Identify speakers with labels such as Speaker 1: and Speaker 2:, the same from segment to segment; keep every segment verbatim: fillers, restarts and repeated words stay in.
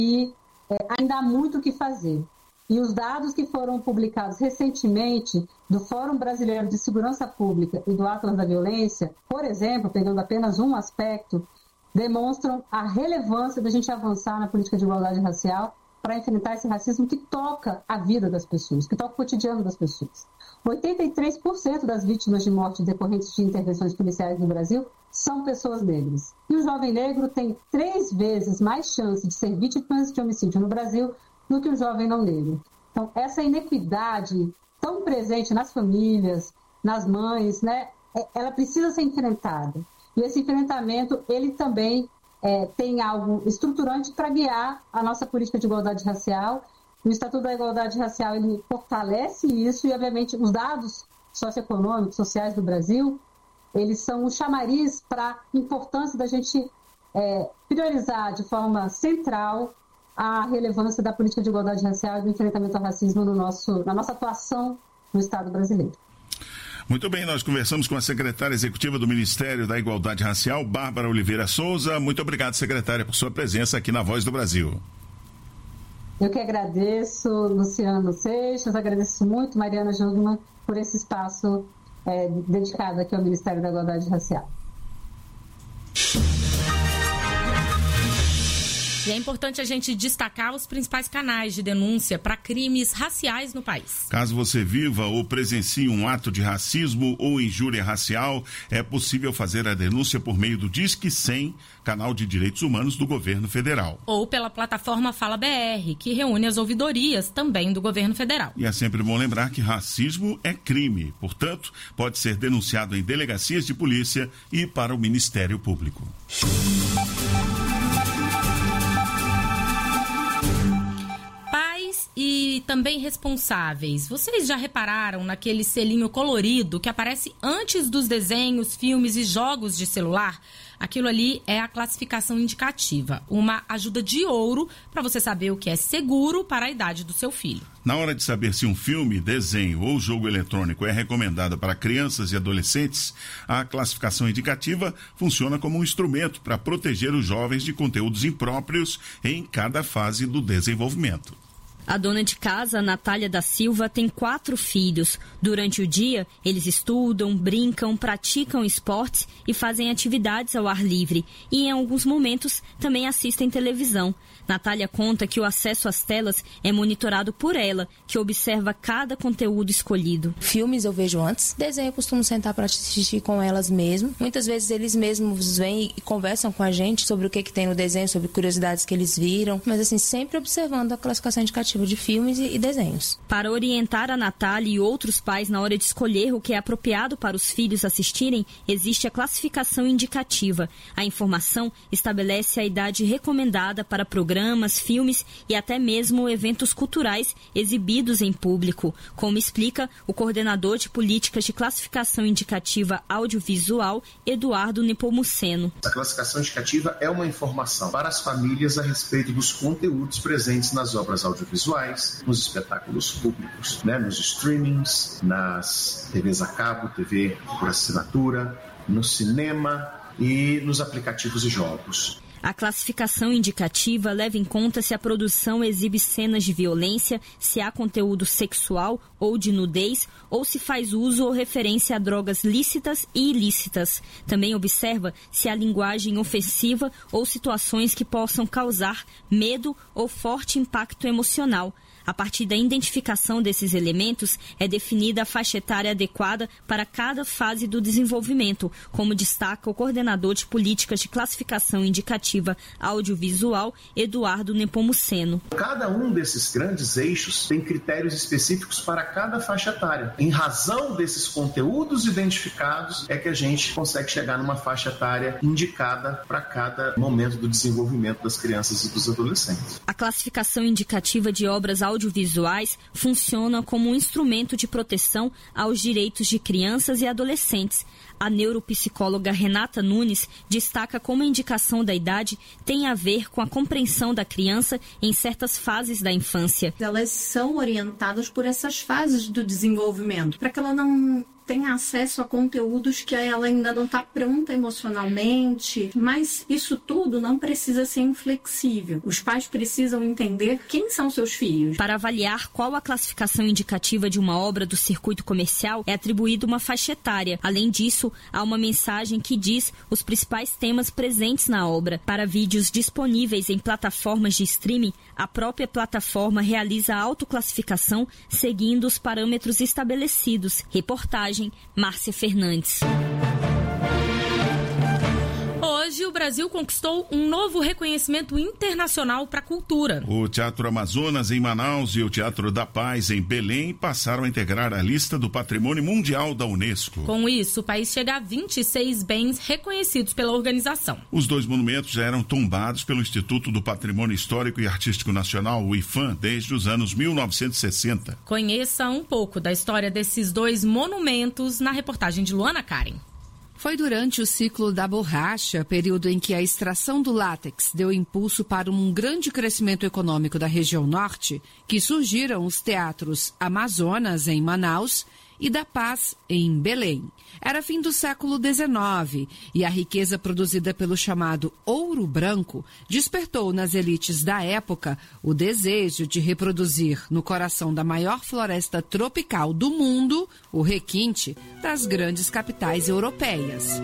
Speaker 1: é, ainda há muito o que fazer. E os dados que foram publicados recentemente do Fórum Brasileiro de Segurança Pública e do Atlas da Violência, por exemplo, pegando apenas um aspecto, demonstram a relevância da gente avançar na política de igualdade racial para enfrentar esse racismo que toca a vida das pessoas, que toca o cotidiano das pessoas. oitenta e três por cento das vítimas de morte decorrentes de intervenções policiais no Brasil são pessoas negras. E o jovem negro tem três vezes mais chance de ser vítima de homicídio no Brasil do que o jovem não negro. Então, essa inequidade tão presente nas famílias, nas mães, né, ela precisa ser enfrentada. E esse enfrentamento, ele também é, tem algo estruturante para guiar a nossa política de igualdade racial. O Estatuto da Igualdade Racial, ele fortalece isso e, obviamente, os dados socioeconômicos, sociais do Brasil, eles são um chamariz para a importância da gente é, priorizar de forma central a relevância da política de igualdade racial e do enfrentamento ao racismo no nosso, na nossa atuação no Estado brasileiro.
Speaker 2: Muito bem, nós conversamos com a secretária executiva do Ministério da Igualdade Racial, Bárbara Oliveira Souza. Muito obrigado, secretária, por sua presença aqui na Voz do Brasil.
Speaker 1: Eu que agradeço, Luciano Seixas, agradeço muito, Mariana Jungmann, por esse espaço é, dedicado aqui ao Ministério da Igualdade Racial.
Speaker 3: E é importante a gente destacar os principais canais de denúncia para crimes raciais no país.
Speaker 2: Caso você viva ou presencie um ato de racismo ou injúria racial, é possível fazer a denúncia por meio do Disque cem, canal de direitos humanos do governo federal.
Speaker 3: Ou pela plataforma Fala B R, que reúne as ouvidorias também do governo federal.
Speaker 2: E é sempre bom lembrar que racismo é crime, portanto, pode ser denunciado em delegacias de polícia e para o Ministério Público.
Speaker 3: E também responsáveis. Vocês já repararam naquele selinho colorido que aparece antes dos desenhos, filmes e jogos de celular? Aquilo ali é a classificação indicativa, uma ajuda de ouro para você saber o que é seguro para a idade do seu filho.
Speaker 2: Na hora de saber se um filme, desenho ou jogo eletrônico é recomendado para crianças e adolescentes, a classificação indicativa funciona como um instrumento para proteger os jovens de conteúdos impróprios em cada fase do desenvolvimento.
Speaker 4: A dona de casa, Natália da Silva, tem quatro filhos. Durante o dia, eles estudam, brincam, praticam esportes e fazem atividades ao ar livre. E, em alguns momentos, também assistem televisão. Natália conta que o acesso às telas é monitorado por ela, que observa cada conteúdo escolhido.
Speaker 5: Filmes eu vejo antes, desenho eu costumo sentar para assistir com elas mesmo. Muitas vezes eles mesmos vêm e conversam com a gente sobre o que, que tem no desenho, sobre curiosidades que eles viram. Mas assim, sempre observando a classificação indicativa de filmes e, e desenhos.
Speaker 4: Para orientar a Natália e outros pais na hora de escolher o que é apropriado para os filhos assistirem, existe a classificação indicativa. A informação estabelece a idade recomendada para programas, filmes e até mesmo eventos culturais exibidos em público, como explica o coordenador de políticas de classificação indicativa audiovisual, Eduardo Nepomuceno.
Speaker 6: A classificação indicativa é uma informação para as famílias a respeito dos conteúdos presentes nas obras audiovisuais, nos espetáculos públicos, né, nos streamings, nas T Vs a cabo, T V por assinatura, no cinema e nos aplicativos de jogos.
Speaker 4: A classificação indicativa leva em conta se a produção exibe cenas de violência, se há conteúdo sexual ou de nudez, ou se faz uso ou referência a drogas lícitas e ilícitas. Também observa se há linguagem ofensiva ou situações que possam causar medo ou forte impacto emocional. A partir da identificação desses elementos, é definida a faixa etária adequada para cada fase do desenvolvimento, como destaca o coordenador de políticas de classificação indicativa audiovisual, Eduardo Nepomuceno.
Speaker 6: Cada um desses grandes eixos tem critérios específicos para cada faixa etária. Em razão desses conteúdos identificados, é que a gente consegue chegar numa faixa etária indicada para cada momento do desenvolvimento das crianças e dos adolescentes.
Speaker 4: A classificação indicativa de obras audiovisuais funciona como um instrumento de proteção aos direitos de crianças e adolescentes. A neuropsicóloga Renata Nunes destaca como a indicação da idade tem a ver com a compreensão da criança em certas fases da infância.
Speaker 7: Elas são orientadas por essas fases do desenvolvimento, para que ela não tem acesso a conteúdos que ela ainda não está pronta emocionalmente, mas isso tudo não precisa ser inflexível. Os pais precisam entender quem são seus filhos.
Speaker 4: Para avaliar qual a classificação indicativa de uma obra do circuito comercial, é atribuída uma faixa etária. Além disso, há uma mensagem que diz os principais temas presentes na obra. Para vídeos disponíveis em plataformas de streaming, a própria plataforma realiza a autoclassificação seguindo os parâmetros estabelecidos. Reportagem, Márcia Fernandes.
Speaker 3: Hoje, o Brasil conquistou um novo reconhecimento internacional para a cultura.
Speaker 2: O Teatro Amazonas, em Manaus, e o Teatro da Paz, em Belém, passaram a integrar a lista do Patrimônio Mundial da Unesco.
Speaker 3: Com isso, o país chega a vinte e seis bens reconhecidos pela organização.
Speaker 2: Os dois monumentos já eram tombados pelo Instituto do Patrimônio Histórico e Artístico Nacional, o IPHAN, desde os anos mil novecentos e sessenta.
Speaker 3: Conheça um pouco da história desses dois monumentos na reportagem de Luana Karen.
Speaker 8: Foi durante o ciclo da borracha, período em que a extração do látex deu impulso para um grande crescimento econômico da região norte, que surgiram os teatros Amazonas, em Manaus, e da Paz, em Belém. Era fim do século dezenove e a riqueza produzida pelo chamado ouro branco despertou nas elites da época o desejo de reproduzir no coração da maior floresta tropical do mundo o requinte das grandes capitais europeias.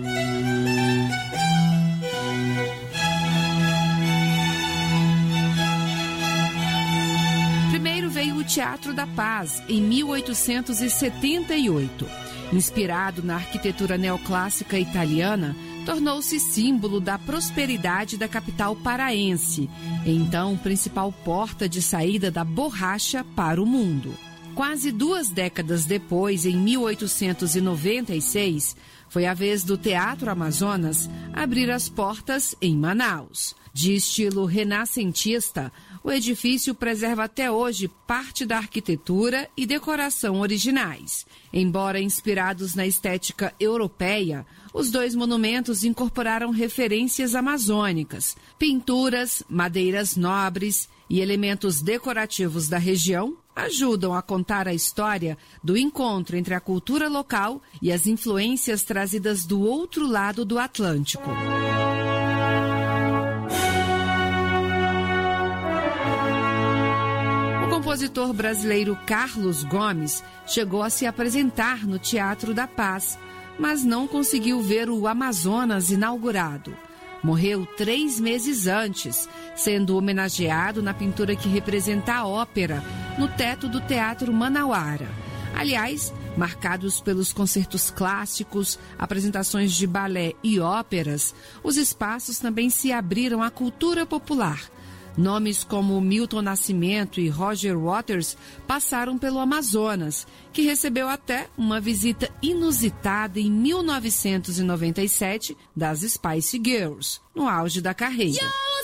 Speaker 8: Primeiro veio o Teatro da Paz, em mil oitocentos e setenta e oito. Inspirado na arquitetura neoclássica italiana, tornou-se símbolo da prosperidade da capital paraense, então principal porta de saída da borracha para o mundo. Quase duas décadas depois, em mil oitocentos e noventa e seis, foi a vez do Teatro Amazonas abrir as portas em Manaus. De estilo renascentista, o edifício preserva até hoje parte da arquitetura e decoração originais. Embora inspirados na estética europeia, os dois monumentos incorporaram referências amazônicas, pinturas, madeiras nobres e elementos decorativos da região ajudam a contar a história do encontro entre a cultura local e as influências trazidas do outro lado do Atlântico. O compositor brasileiro Carlos Gomes chegou a se apresentar no Teatro da Paz, mas não conseguiu ver o Amazonas inaugurado. Morreu três meses antes, sendo homenageado na pintura que representa a ópera no teto do Teatro Manauara. Aliás, marcados pelos concertos clássicos, apresentações de balé e óperas, os espaços também se abriram à cultura popular. Nomes como Milton Nascimento e Roger Waters passaram pelo Amazonas, que recebeu até uma visita inusitada em mil novecentos e noventa e sete das Spice Girls, no auge da carreira.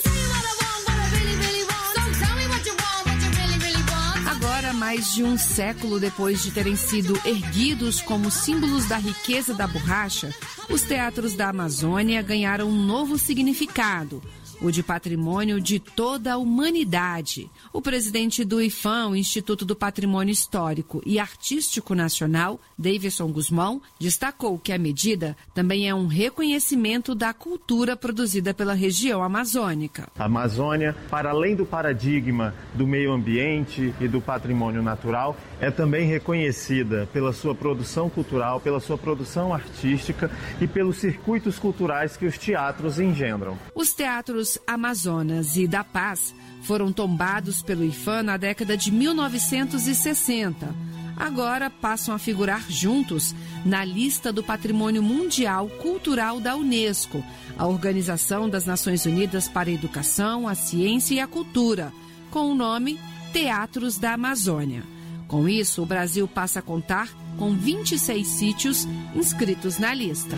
Speaker 8: Agora, mais de um século depois de terem sido erguidos como símbolos da riqueza da borracha, os teatros da Amazônia ganharam um novo significado, o de patrimônio de toda a humanidade. O presidente do IPHAN, o Instituto do Patrimônio Histórico e Artístico Nacional, Davidson Guzmão, destacou que a medida também é um reconhecimento da cultura produzida pela região amazônica.
Speaker 9: A Amazônia, para além do paradigma do meio ambiente e do patrimônio natural, é também reconhecida pela sua produção cultural, pela sua produção artística e pelos circuitos culturais que os teatros engendram.
Speaker 8: Os teatros Amazonas e da Paz foram tombados pelo IPHAN na década de mil novecentos e sessenta. Agora passam a figurar juntos na lista do Patrimônio Mundial Cultural da Unesco, a Organização das Nações Unidas para a Educação, a Ciência e a Cultura, com o nome Teatros da Amazônia. Com isso, o Brasil passa a contar com vinte e seis sítios inscritos na lista.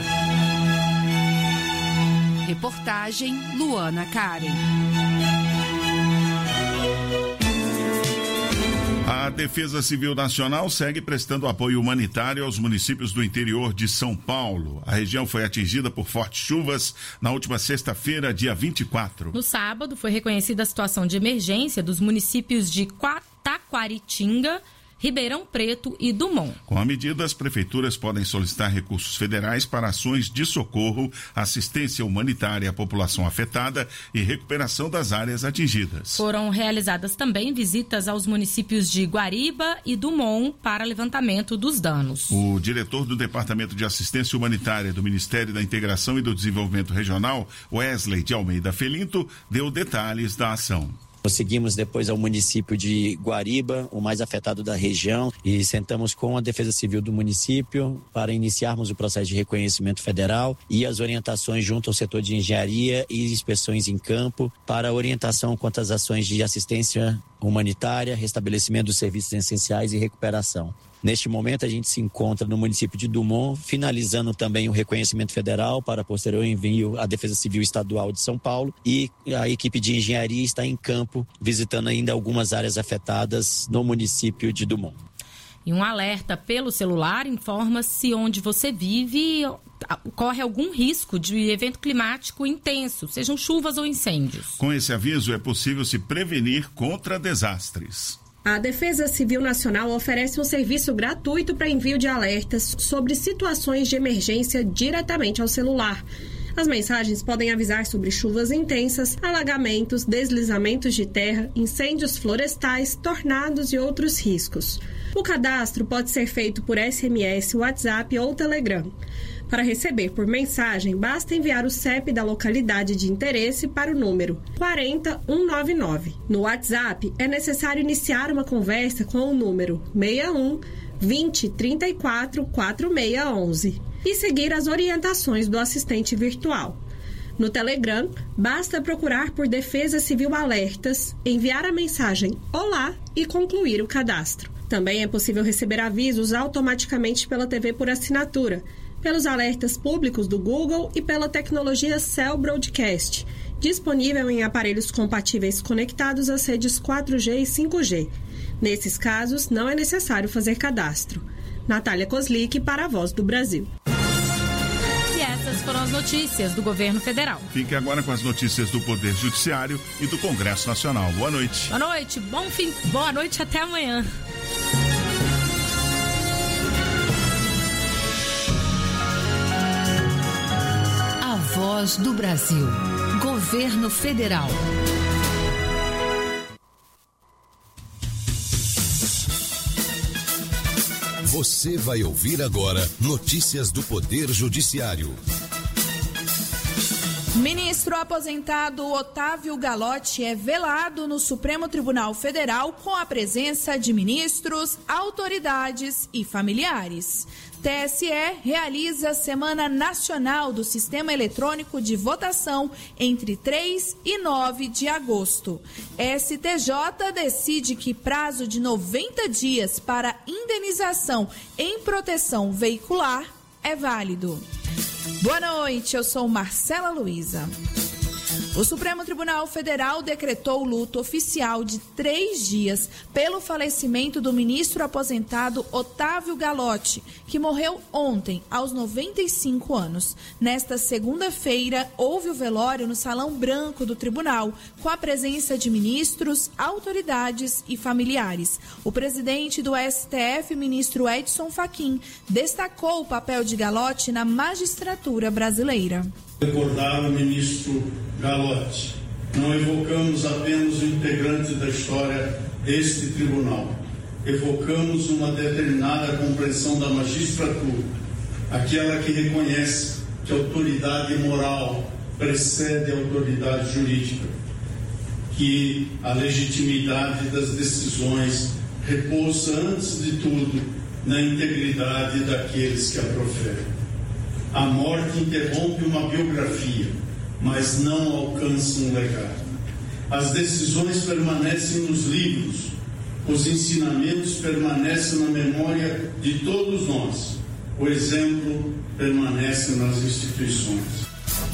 Speaker 8: Reportagem Luana Karen.
Speaker 2: A Defesa Civil Nacional segue prestando apoio humanitário aos municípios do interior de São Paulo. A região foi atingida por fortes chuvas na última sexta-feira, dia vinte e quatro.
Speaker 3: No sábado, foi reconhecida a situação de emergência dos municípios de Taquaritinga, Ribeirão Preto e Dumont.
Speaker 2: Com a medida, as prefeituras podem solicitar recursos federais para ações de socorro, assistência humanitária à população afetada e recuperação das áreas atingidas.
Speaker 3: Foram realizadas também visitas aos municípios de Guariba e Dumont para levantamento dos danos.
Speaker 2: O diretor do Departamento de Assistência Humanitária do Ministério da Integração e do Desenvolvimento Regional, Wesley de Almeida Felinto, deu detalhes da ação.
Speaker 10: Seguimos depois ao município de Guariba, o mais afetado da região, e sentamos com a Defesa Civil do município para iniciarmos o processo de reconhecimento federal e as orientações junto ao setor de engenharia e inspeções em campo para orientação quanto às ações de assistência humanitária, restabelecimento dos serviços essenciais e recuperação. Neste momento, a gente se encontra no município de Dumont, finalizando também o reconhecimento federal para posterior envio à Defesa Civil Estadual de São Paulo, e a equipe de engenharia está em campo, visitando ainda algumas áreas afetadas no município de Dumont.
Speaker 3: E um alerta pelo celular informa se onde você vive corre algum risco de evento climático intenso, sejam chuvas ou incêndios.
Speaker 2: Com esse aviso, é possível se prevenir contra desastres.
Speaker 11: A Defesa Civil Nacional oferece um serviço gratuito para envio de alertas sobre situações de emergência diretamente ao celular. As mensagens podem avisar sobre chuvas intensas, alagamentos, deslizamentos de terra, incêndios florestais, tornados e outros riscos. O cadastro pode ser feito por S M S, WhatsApp ou Telegram. Para receber por mensagem, basta enviar o C E P da localidade de interesse para o número quatro zero um nove nove. No WhatsApp, é necessário iniciar uma conversa com o número seis um, vinte, trinta e quatro, quarenta e seis onze e seguir as orientações do assistente virtual. No Telegram, basta procurar por Defesa Civil Alertas, enviar a mensagem Olá e concluir o cadastro. Também é possível receber avisos automaticamente pela T V por assinatura, pelos alertas públicos do Google e pela tecnologia Cell Broadcast, disponível em aparelhos compatíveis conectados às redes quatro G e cinco G. Nesses casos, não é necessário fazer cadastro. Natália Kozlik para a Voz do Brasil.
Speaker 3: E essas foram as notícias do governo federal.
Speaker 2: Fique agora com as notícias do Poder Judiciário e do Congresso Nacional. Boa noite.
Speaker 3: Boa noite, bom fim, boa noite, até amanhã.
Speaker 8: Voz do Brasil. Governo Federal.
Speaker 12: Você vai ouvir agora notícias do Poder Judiciário.
Speaker 13: Ministro aposentado Otávio Galotti é velado no Supremo Tribunal Federal com a presença de ministros, autoridades e familiares. T S E realiza a Semana Nacional do Sistema Eletrônico de Votação entre três e nove de agosto. S T J decide que prazo de noventa dias para indenização em proteção veicular é válido. Boa noite, eu sou Marcela Luiza. O Supremo Tribunal Federal decretou luto oficial de três dias pelo falecimento do ministro aposentado Otávio Galotti, que morreu ontem, aos noventa e cinco anos. Nesta segunda-feira, houve o velório no Salão Branco do Tribunal, com a presença de ministros, autoridades e familiares. O presidente do S T F, ministro Edson Fachin, destacou o papel de Galotti na magistratura brasileira.
Speaker 14: Recordar o ministro Galotti. Não evocamos apenas o integrante da história deste tribunal. Evocamos uma determinada compreensão da magistratura, aquela que reconhece que a autoridade moral precede a autoridade jurídica, que a legitimidade das decisões repousa, antes de tudo, na integridade daqueles que a proferem. A morte interrompe uma biografia, mas não alcança um legado. As decisões permanecem nos livros, os ensinamentos permanecem na memória de todos nós, o exemplo permanece nas instituições.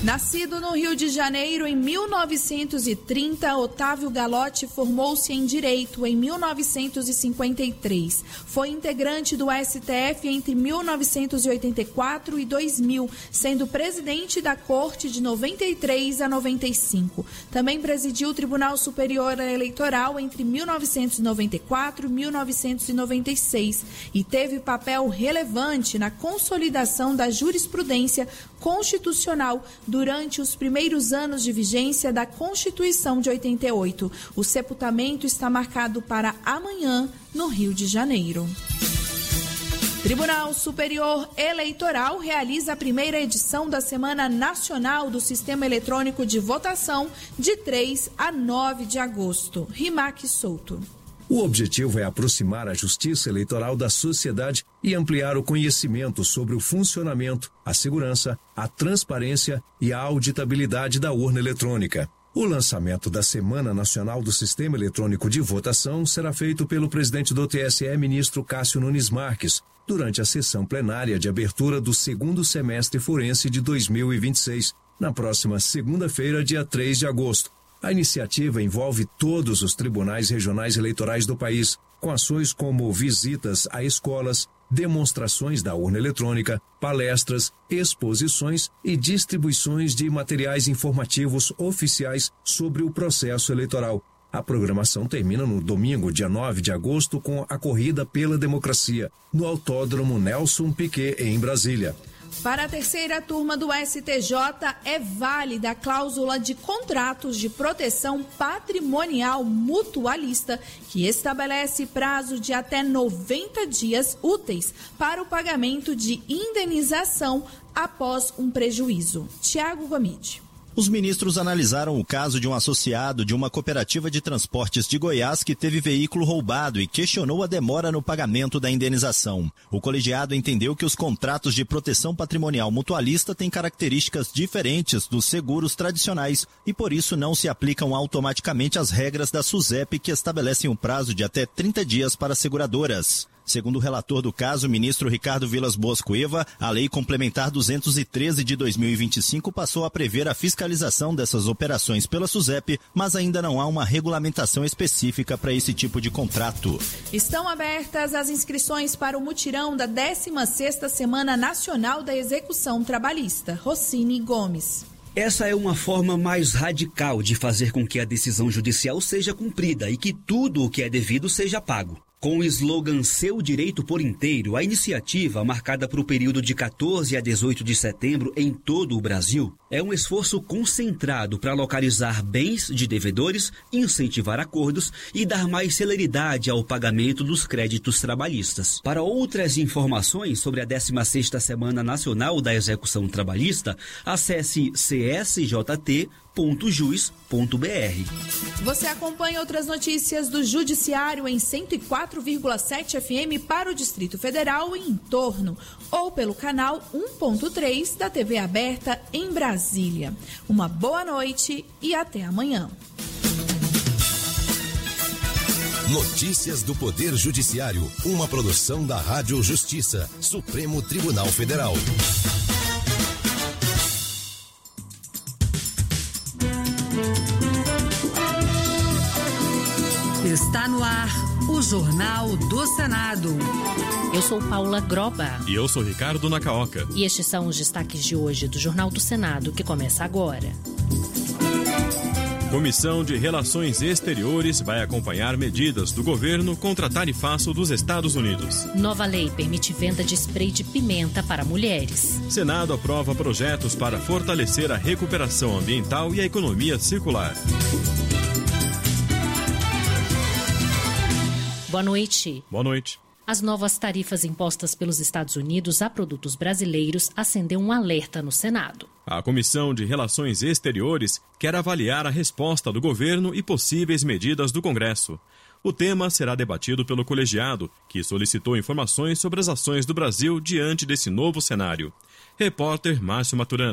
Speaker 13: Nascido no Rio de Janeiro em mil novecentos e trinta, Otávio Galotti formou-se em Direito em mil novecentos e cinquenta e três. Foi integrante do S T F entre mil novecentos e oitenta e quatro e dois mil, sendo presidente da Corte de noventa e três a noventa e cinco. Também presidiu o Tribunal Superior Eleitoral entre mil novecentos e noventa e quatro e mil novecentos e noventa e seis e teve papel relevante na consolidação da jurisprudência constitucional durante os primeiros anos de vigência da Constituição de oitenta e oito. O sepultamento está marcado para amanhã, no Rio de Janeiro. Tribunal Superior Eleitoral realiza a primeira edição da Semana Nacional do Sistema Eletrônico de Votação de três a nove de agosto. Rimac Souto.
Speaker 15: O objetivo é aproximar a justiça eleitoral da sociedade e ampliar o conhecimento sobre o funcionamento, a segurança, a transparência e a auditabilidade da urna eletrônica. O lançamento da Semana Nacional do Sistema Eletrônico de Votação será feito pelo presidente do T S E, ministro Cássio Nunes Marques, durante a sessão plenária de abertura do segundo semestre forense de dois mil e vinte e seis, na próxima segunda-feira, dia três de agosto. A iniciativa envolve todos os tribunais regionais eleitorais do país, com ações como visitas a escolas, demonstrações da urna eletrônica, palestras, exposições e distribuições de materiais informativos oficiais sobre o processo eleitoral. A programação termina no domingo, dia nove de agosto, com a Corrida pela Democracia, no Autódromo Nelson Piquet, em Brasília.
Speaker 13: Para a terceira turma do S T J, é válida a cláusula de contratos de proteção patrimonial mutualista, que estabelece prazo de até noventa dias úteis para o pagamento de indenização após um prejuízo. Tiago Gomide.
Speaker 16: Os ministros analisaram o caso de um associado de uma cooperativa de transportes de Goiás que teve veículo roubado e questionou a demora no pagamento da indenização. O colegiado entendeu que os contratos de proteção patrimonial mutualista têm características diferentes dos seguros tradicionais e, por isso, não se aplicam automaticamente às regras da SUSEP, que estabelecem um prazo de até trinta dias para seguradoras. Segundo o relator do caso, o ministro Ricardo Vilas Boas Cueva, a Lei Complementar duzentos e treze de dois mil e vinte e cinco passou a prever a fiscalização dessas operações pela SUSEP, mas ainda não há uma regulamentação específica para esse tipo de contrato.
Speaker 13: Estão abertas as inscrições para o mutirão da décima sexta Semana Nacional da Execução Trabalhista. Rossini Gomes.
Speaker 17: Essa é uma forma mais radical de fazer com que a decisão judicial seja cumprida e que tudo o que é devido seja pago. Com o slogan Seu Direito por Inteiro, a iniciativa, marcada para o período de quatorze a dezoito de setembro em todo o Brasil, é um esforço concentrado para localizar bens de devedores, incentivar acordos e dar mais celeridade ao pagamento dos créditos trabalhistas. Para outras informações sobre a décima sexta Semana Nacional da Execução Trabalhista, acesse c s j t ponto jus ponto b r.
Speaker 13: Você acompanha outras notícias do Judiciário em cento e quatro vírgula sete F M para o Distrito Federal e em torno, ou pelo canal um ponto três da T V aberta em Brasília. Uma boa noite e até amanhã.
Speaker 12: Notícias do Poder Judiciário, uma produção da Rádio Justiça, Supremo Tribunal Federal.
Speaker 18: Está no ar o Jornal do Senado.
Speaker 19: Eu sou Paula Groba.
Speaker 20: E eu sou Ricardo Nacaoca.
Speaker 19: E estes são os destaques de hoje do Jornal do Senado, que começa agora.
Speaker 20: Comissão de Relações Exteriores vai acompanhar medidas do governo contra tarifaço dos Estados Unidos.
Speaker 19: Nova lei permite venda de spray de pimenta para mulheres.
Speaker 20: Senado aprova projetos para fortalecer a recuperação ambiental e a economia circular.
Speaker 19: Boa noite.
Speaker 20: Boa noite.
Speaker 19: As novas tarifas impostas pelos Estados Unidos a produtos brasileiros acendeu um alerta no Senado.
Speaker 20: A Comissão de Relações Exteriores quer avaliar a resposta do governo e possíveis medidas do Congresso. O tema será debatido pelo colegiado, que solicitou informações sobre as ações do Brasil diante desse novo cenário. Repórter Márcio Maturana.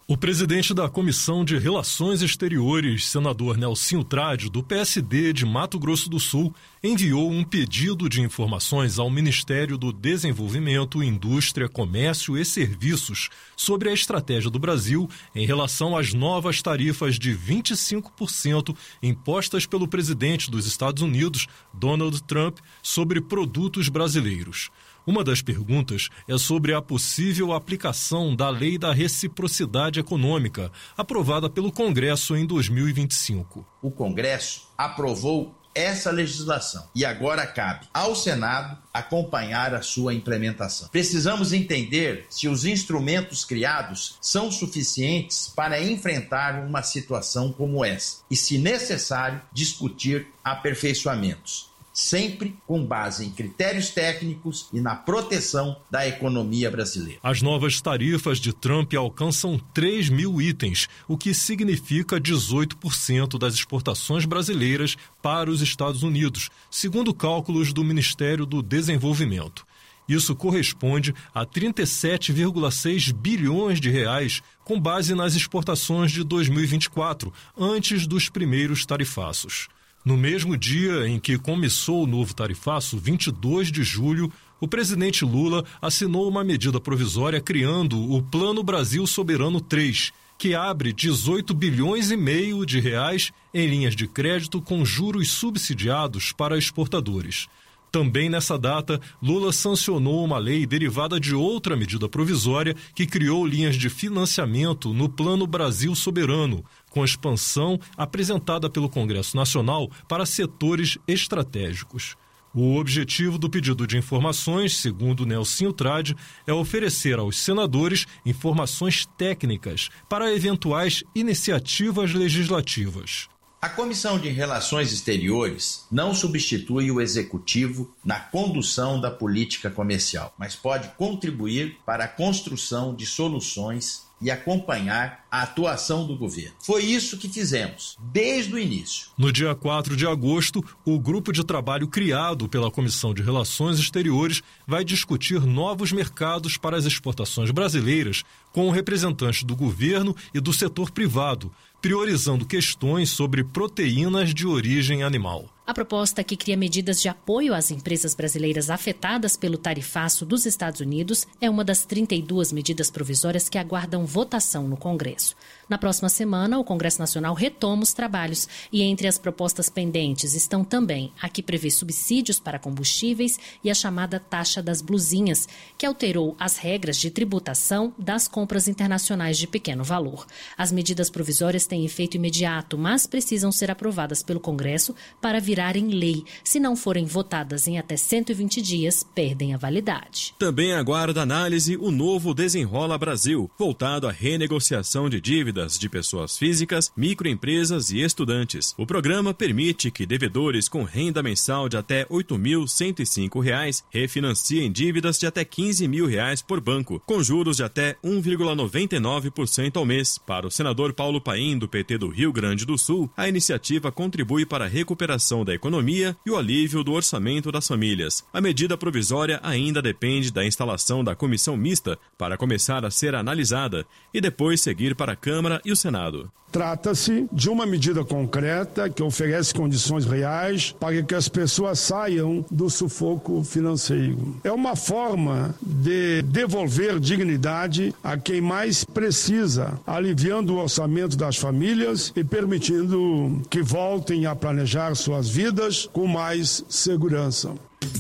Speaker 21: O presidente da Comissão de Relações Exteriores, senador Nelsinho Trade, do P S D de Mato Grosso do Sul, enviou um pedido de informações ao Ministério do Desenvolvimento, Indústria, Comércio e Serviços sobre a estratégia do Brasil em relação às novas tarifas de vinte e cinco por cento impostas pelo presidente dos Estados Unidos, Donald Trump, sobre produtos brasileiros. Uma das perguntas é sobre a possível aplicação da Lei da Reciprocidade Econômica, aprovada pelo Congresso em dois mil e vinte e cinco.
Speaker 22: O Congresso aprovou essa legislação e agora cabe ao Senado acompanhar a sua implementação. Precisamos entender se os instrumentos criados são suficientes para enfrentar uma situação como essa e, se necessário, discutir aperfeiçoamentos, sempre com base em critérios técnicos e na proteção da economia brasileira.
Speaker 21: As novas tarifas de Trump alcançam três mil itens, o que significa dezoito por cento das exportações brasileiras para os Estados Unidos, segundo cálculos do Ministério do Desenvolvimento. Isso corresponde a trinta e sete vírgula seis bilhões de reais, com base nas exportações de dois mil e vinte e quatro, antes dos primeiros tarifaços. No mesmo dia em que começou o novo tarifaço, vinte e dois de julho, o presidente Lula assinou uma medida provisória criando o Plano Brasil Soberano três, que abre dezoito bilhões e meio de reais em linhas de crédito com juros subsidiados para exportadores. Também nessa data, Lula sancionou uma lei derivada de outra medida provisória que criou linhas de financiamento no Plano Brasil Soberano, com expansão apresentada pelo Congresso Nacional para setores estratégicos. O objetivo do pedido de informações, segundo Nelsinho Trade, é oferecer aos senadores informações técnicas para eventuais iniciativas legislativas.
Speaker 22: A Comissão de Relações Exteriores não substitui o Executivo na condução da política comercial, mas pode contribuir para a construção de soluções e acompanhar a atuação do governo. Foi isso que fizemos, desde o início.
Speaker 21: No dia quatro de agosto, o grupo de trabalho criado pela Comissão de Relações Exteriores vai discutir novos mercados para as exportações brasileiras com representantes do governo e do setor privado, priorizando questões sobre proteínas de origem animal.
Speaker 19: A proposta, que cria medidas de apoio às empresas brasileiras afetadas pelo tarifaço dos Estados Unidos, é uma das trinta e duas medidas provisórias que aguardam votação no Congresso. Na próxima semana, o Congresso Nacional retoma os trabalhos e entre as propostas pendentes estão também a que prevê subsídios para combustíveis e a chamada taxa das blusinhas, que alterou as regras de tributação das compras internacionais de pequeno valor. As medidas provisórias têm efeito imediato, mas precisam ser aprovadas pelo Congresso para virarem lei. Se não forem votadas em até cento e vinte dias, perdem a validade.
Speaker 20: Também aguarda análise o novo Desenrola Brasil, voltado à renegociação de dívidas de pessoas físicas, microempresas e estudantes. O programa permite que devedores com renda mensal de até oito mil cento e cinco reais refinanciem dívidas de até quinze mil reais por banco, com juros de até um vírgula noventa e nove por cento ao mês. Para o senador Paulo Paim, do P T do Rio Grande do Sul, a iniciativa contribui para a recuperação da economia e o alívio do orçamento das famílias. A medida provisória ainda depende da instalação da comissão mista para começar a ser analisada e depois seguir para a Câmara e o Senado.
Speaker 23: Trata-se de uma medida concreta que oferece condições reais para que as pessoas saiam do sufoco financeiro. É uma forma de devolver dignidade a quem mais precisa, aliviando o orçamento das famílias e permitindo que voltem a planejar suas vidas com mais segurança.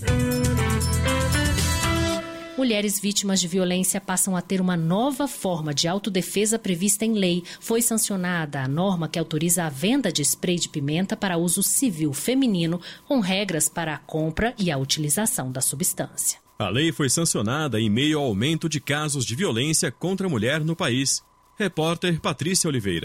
Speaker 19: Mulheres vítimas de violência passam a ter uma nova forma de autodefesa prevista em lei. Foi sancionada a norma que autoriza a venda de spray de pimenta para uso civil feminino, com regras para a compra e a utilização da substância.
Speaker 20: A lei foi sancionada em meio ao aumento de casos de violência contra a mulher no país. Repórter Patrícia Oliveira.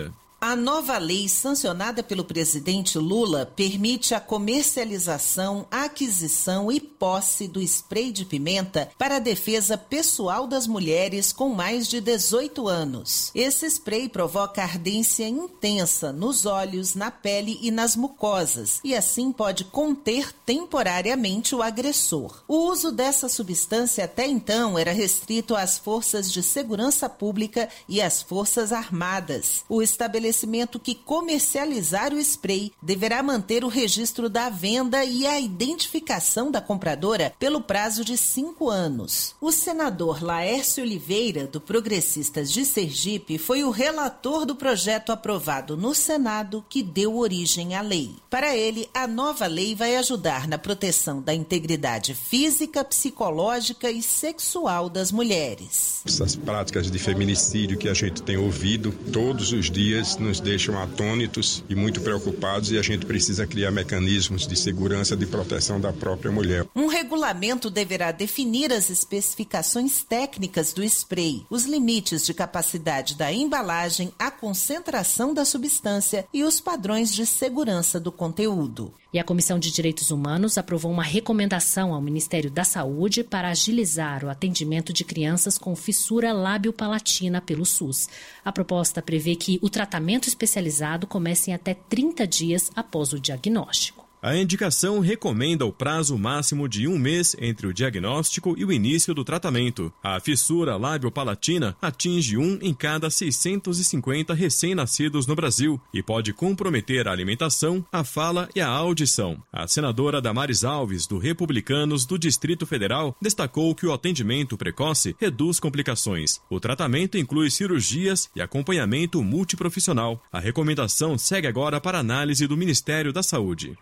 Speaker 1: A nova lei sancionada pelo presidente Lula permite a comercialização, aquisição e posse do spray de pimenta para a defesa pessoal das mulheres com mais de dezoito anos. Esse spray provoca ardência intensa nos olhos, na pele e nas mucosas e assim pode conter temporariamente o agressor. O uso dessa substância até então era restrito às forças de segurança pública e às forças armadas. O estabelecimento estabelecimento que comercializar o spray deverá manter o registro da venda e a identificação da compradora pelo prazo de cinco anos. O senador Laércio Oliveira, do Progressistas de Sergipe, foi o relator do projeto aprovado no Senado que deu origem à lei. Para ele, a nova lei vai ajudar na proteção da integridade física, psicológica e sexual das mulheres.
Speaker 5: Essas práticas de feminicídio que a gente tem ouvido todos os dias nos deixam atônitos e muito preocupados, e a gente precisa criar mecanismos de segurança, de proteção da própria mulher.
Speaker 1: Um regulamento deverá definir as especificações técnicas do spray, os limites de capacidade da embalagem, a concentração da substância e os padrões de segurança do conteúdo.
Speaker 19: E a Comissão de Direitos Humanos aprovou uma recomendação ao Ministério da Saúde para agilizar o atendimento de crianças com fissura lábio-palatina pelo SUS. A proposta prevê que o tratamento especializado comece em até trinta dias após o diagnóstico.
Speaker 20: A indicação recomenda o prazo máximo de um mês entre o diagnóstico e o início do tratamento. A fissura lábio-palatina atinge um em cada seiscentos e cinquenta recém-nascidos no Brasil e pode comprometer a alimentação, a fala e a audição. A senadora Damares Alves, do Republicanos do Distrito Federal, destacou que o atendimento precoce reduz complicações. O tratamento inclui cirurgias e acompanhamento multiprofissional. A recomendação segue agora para análise do Ministério da Saúde.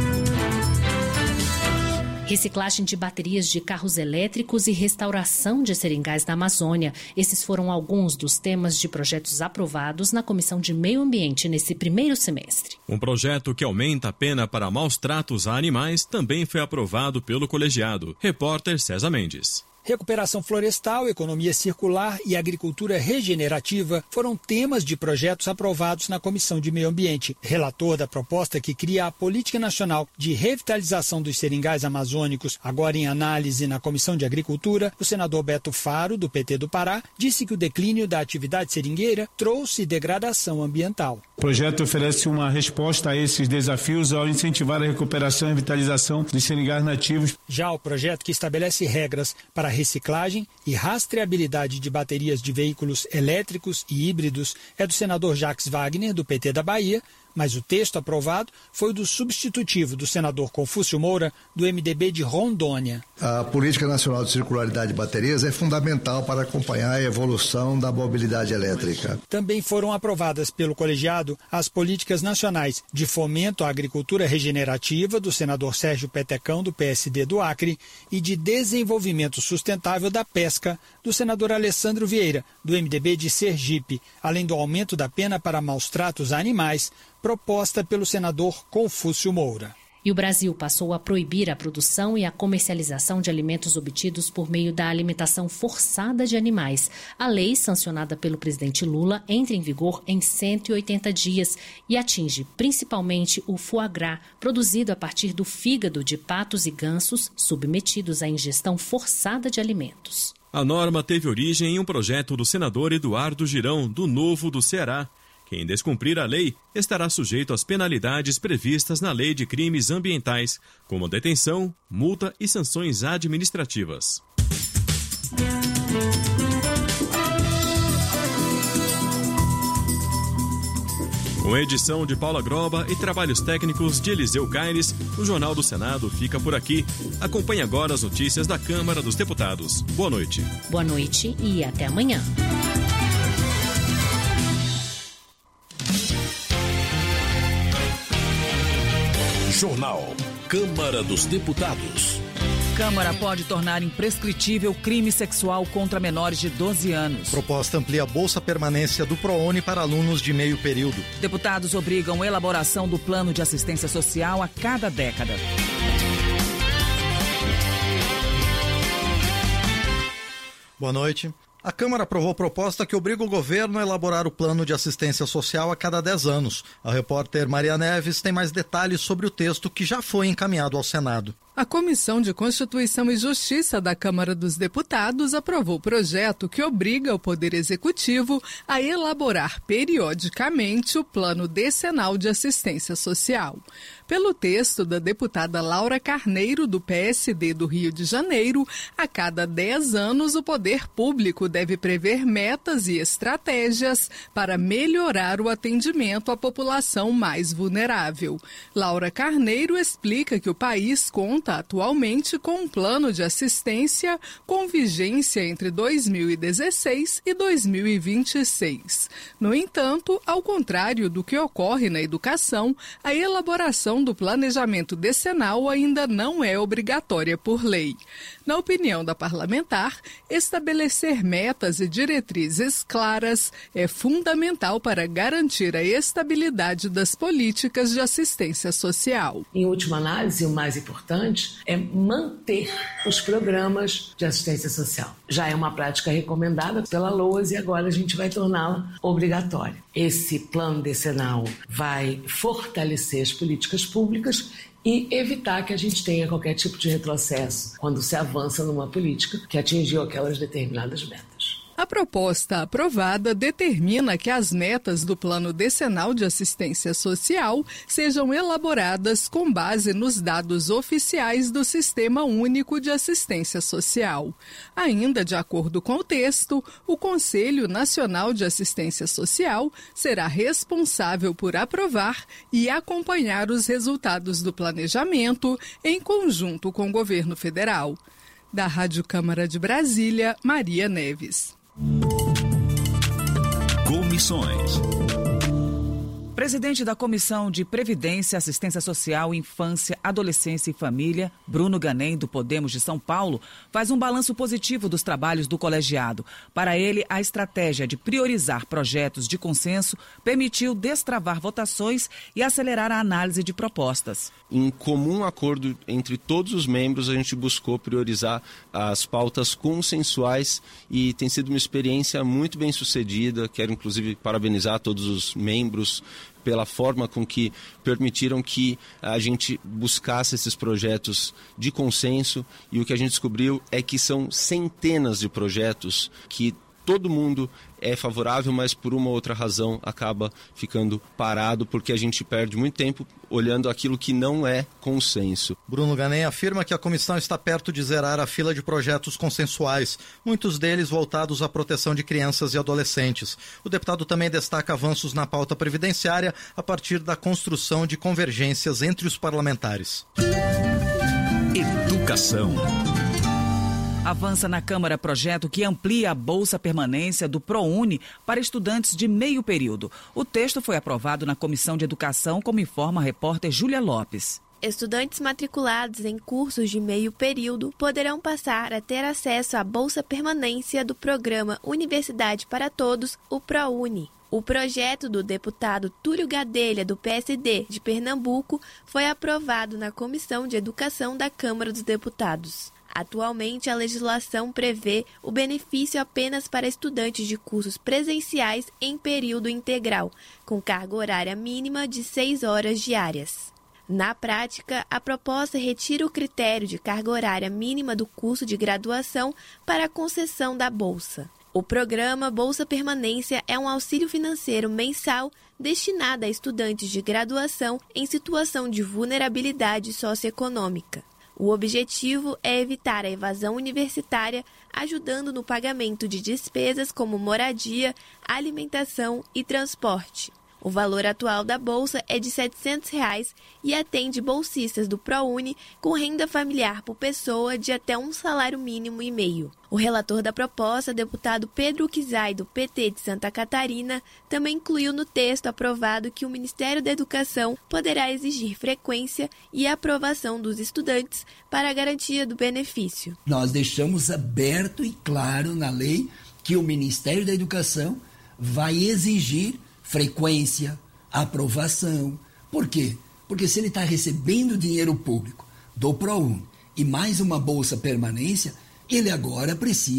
Speaker 19: Reciclagem de baterias de carros elétricos e restauração de seringais na Amazônia. Esses foram alguns dos temas de projetos aprovados na Comissão de Meio Ambiente nesse primeiro semestre.
Speaker 20: Um projeto que aumenta a pena para maus tratos a animais também foi aprovado pelo colegiado. Repórter César Mendes.
Speaker 6: Recuperação florestal, economia circular e agricultura regenerativa foram temas de projetos aprovados na Comissão de Meio Ambiente. Relator da proposta que cria a Política Nacional de Revitalização dos Seringais Amazônicos, agora em análise na Comissão de Agricultura, o senador Beto Faro, do P T do Pará, disse que o declínio da atividade seringueira trouxe degradação ambiental.
Speaker 24: O projeto oferece uma resposta a esses desafios ao incentivar a recuperação e revitalização dos seringais nativos.
Speaker 6: Já o projeto que estabelece regras para a reciclagem e rastreabilidade de baterias de veículos elétricos e híbridos é do senador Jacques Wagner, do P T da Bahia, mas o texto aprovado foi o do substitutivo do senador Confúcio Moura, do M D B de Rondônia.
Speaker 25: A Política Nacional de Circularidade de Baterias é fundamental para acompanhar a evolução da mobilidade elétrica.
Speaker 6: Também foram aprovadas pelo colegiado as políticas nacionais de fomento à agricultura regenerativa, do senador Sérgio Petecão, do P S D do Acre, e de desenvolvimento sustentável da pesca, do senador Alessandro Vieira, do M D B de Sergipe, além do aumento da pena para maus tratos a animais, proposta pelo senador Confúcio Moura.
Speaker 19: E o Brasil passou a proibir a produção e a comercialização de alimentos obtidos por meio da alimentação forçada de animais. A lei, sancionada pelo presidente Lula, entra em vigor em cento e oitenta dias e atinge principalmente o foie gras, produzido a partir do fígado de patos e gansos submetidos à ingestão forçada de alimentos.
Speaker 20: A norma teve origem em um projeto do senador Eduardo Girão, do Novo do Ceará. Quem descumprir a lei estará sujeito às penalidades previstas na Lei de Crimes Ambientais, como detenção, multa e sanções administrativas. Com edição de Paula Groba e trabalhos técnicos de Eliseu Caires, o Jornal do Senado fica por aqui. Acompanhe agora as notícias da Câmara dos Deputados. Boa noite.
Speaker 19: Boa noite e até amanhã.
Speaker 12: Jornal Câmara dos Deputados.
Speaker 26: Câmara pode tornar imprescritível crime sexual contra menores de doze anos.
Speaker 27: Proposta amplia a bolsa permanência do ProUni para alunos de meio período.
Speaker 26: Deputados obrigam a elaboração do plano de assistência social a cada década.
Speaker 27: Boa noite. A Câmara aprovou proposta que obriga o governo a elaborar o plano de assistência social a cada dez anos. A repórter Maria Neves tem mais detalhes sobre o texto que já foi encaminhado ao Senado.
Speaker 2: A Comissão de Constituição e Justiça da Câmara dos Deputados aprovou o projeto que obriga o Poder Executivo a elaborar periodicamente o Plano Decenal de Assistência Social. Pelo texto da deputada Laura Carneiro, do P S D do Rio de Janeiro, a cada dez anos o poder público deve prever metas e estratégias para melhorar o atendimento à população mais vulnerável. Laura Carneiro explica que o país conta atualmente com um plano de assistência com vigência entre dois mil e dezesseis e dois mil e vinte e seis. No entanto, ao contrário do que ocorre na educação, a elaboração do planejamento decenal ainda não é obrigatória por lei. Na opinião da parlamentar, estabelecer metas e diretrizes claras é fundamental para garantir a estabilidade das políticas de assistência social.
Speaker 3: Em última análise, o mais importante é manter os programas de assistência social. Já é uma prática recomendada pela LOAS e agora a gente vai torná-la obrigatória. Esse plano decenal vai fortalecer as políticas públicas e evitar que a gente tenha qualquer tipo de retrocesso quando se avança numa política que atingiu aquelas determinadas metas.
Speaker 2: A proposta aprovada determina que as metas do Plano Decenal de Assistência Social sejam elaboradas com base nos dados oficiais do Sistema Único de Assistência Social. Ainda de acordo com o texto, o Conselho Nacional de Assistência Social será responsável por aprovar e acompanhar os resultados do planejamento em conjunto com o governo federal. Da Rádio Câmara de Brasília, Maria Neves.
Speaker 4: Comissões.
Speaker 26: Presidente da Comissão de Previdência, Assistência Social, Infância, Adolescência e Família, Bruno Ganem, do Podemos de São Paulo, faz um balanço positivo dos trabalhos do colegiado. Para ele, a estratégia de priorizar projetos de consenso permitiu destravar votações e acelerar a análise de propostas.
Speaker 7: Em comum acordo entre todos os membros, a gente buscou priorizar as pautas consensuais e tem sido uma experiência muito bem sucedida. Quero, inclusive, parabenizar todos os membros pela forma com que permitiram que a gente buscasse esses projetos de consenso, e o que a gente descobriu é que são centenas de projetos que todo mundo é favorável, mas por uma ou outra razão acaba ficando parado, porque a gente perde muito tempo olhando aquilo que não é consenso.
Speaker 27: Bruno Ganem afirma que a comissão está perto de zerar a fila de projetos consensuais, muitos deles voltados à proteção de crianças e adolescentes. O deputado também destaca avanços na pauta previdenciária a partir da construção de convergências entre os parlamentares.
Speaker 4: Educação.
Speaker 26: Avança na Câmara projeto que amplia a bolsa permanência do ProUni para estudantes de meio período. O texto foi aprovado na Comissão de Educação, como informa a repórter Júlia Lopes.
Speaker 9: Estudantes matriculados em cursos de meio período poderão passar a ter acesso à bolsa permanência do programa Universidade para Todos, o ProUni. O projeto do deputado Túlio Gadelha, do P S D de Pernambuco, foi aprovado na Comissão de Educação da Câmara dos Deputados. Atualmente, a legislação prevê o benefício apenas para estudantes de cursos presenciais em período integral, com carga horária mínima de seis horas diárias. Na prática, a proposta retira o critério de carga horária mínima do curso de graduação para a concessão da bolsa. O programa Bolsa Permanência é um auxílio financeiro mensal destinado a estudantes de graduação em situação de vulnerabilidade socioeconômica. O objetivo é evitar a evasão universitária, ajudando no pagamento de despesas como moradia, alimentação e transporte. O valor atual da bolsa é de setecentos reais e atende bolsistas do ProUni com renda familiar por pessoa de até um salário mínimo e meio. O relator da proposta, deputado Pedro Kizai, do P T de Santa Catarina, também incluiu no texto aprovado que o Ministério da Educação poderá exigir frequência e aprovação dos estudantes para a garantia do benefício.
Speaker 10: Nós deixamos aberto e claro na lei que o Ministério da Educação vai exigir frequência, aprovação. Por quê? Porque se ele está recebendo dinheiro público do ProUni e mais uma bolsa permanência, ele agora precisa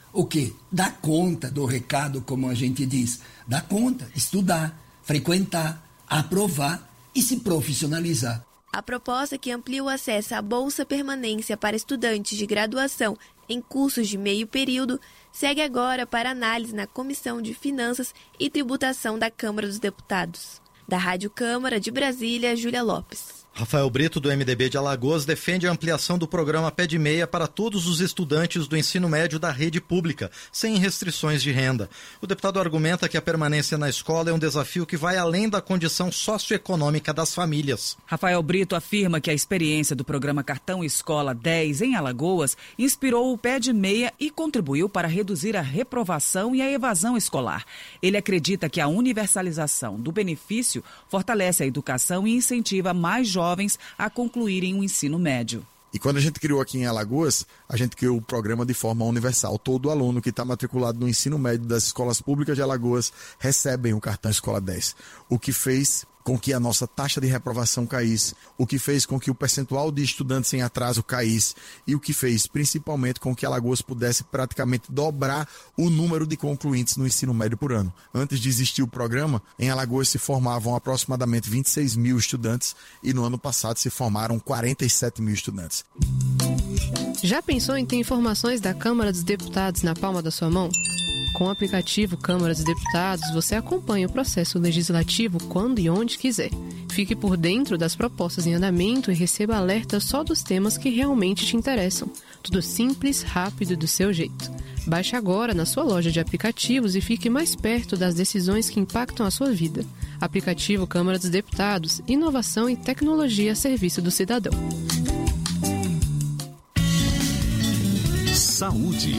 Speaker 10: o quê? Dar conta do recado, como a gente diz. Dar conta, estudar, frequentar, aprovar e se profissionalizar.
Speaker 9: A proposta que amplia o acesso à Bolsa Permanência para estudantes de graduação em cursos de meio período segue agora para análise na Comissão de Finanças e Tributação da Câmara dos Deputados. Da Rádio Câmara de Brasília, Júlia Lopes.
Speaker 27: Rafael Brito, do M D B de Alagoas, defende a ampliação do programa Pé de Meia para todos os estudantes do ensino médio da rede pública, sem restrições de renda. O deputado argumenta que a permanência na escola é um desafio que vai além da condição socioeconômica das famílias.
Speaker 26: Rafael Brito afirma que a experiência do programa Cartão Escola dez em Alagoas inspirou o Pé de Meia e contribuiu para reduzir a reprovação e a evasão escolar. Ele acredita que a universalização do benefício fortalece a educação e incentiva mais jovens jovens a concluírem o ensino médio.
Speaker 4: E quando a gente criou aqui em Alagoas, a gente criou o programa de forma universal. Todo aluno que está matriculado no ensino médio das escolas públicas de Alagoas recebe o cartão Escola dez, o que fez com que a nossa taxa de reprovação caísse, o que fez com que o percentual de estudantes em atraso caísse e o que fez principalmente com que Alagoas pudesse praticamente dobrar o número de concluintes no ensino médio por ano. Antes de existir o programa, em Alagoas se formavam aproximadamente vinte e seis mil estudantes e no ano passado se formaram quarenta e sete mil estudantes.
Speaker 8: Já pensou em ter informações da Câmara dos Deputados na palma da sua mão? Com o aplicativo Câmara dos Deputados, você acompanha o processo legislativo quando e onde quiser. Fique por dentro das propostas em andamento e receba alertas só dos temas que realmente te interessam. Tudo simples, rápido e do seu jeito. Baixe agora na sua loja de aplicativos e fique mais perto das decisões que impactam a sua vida. Aplicativo Câmara dos Deputados, inovação e tecnologia a serviço do cidadão.
Speaker 12: Saúde.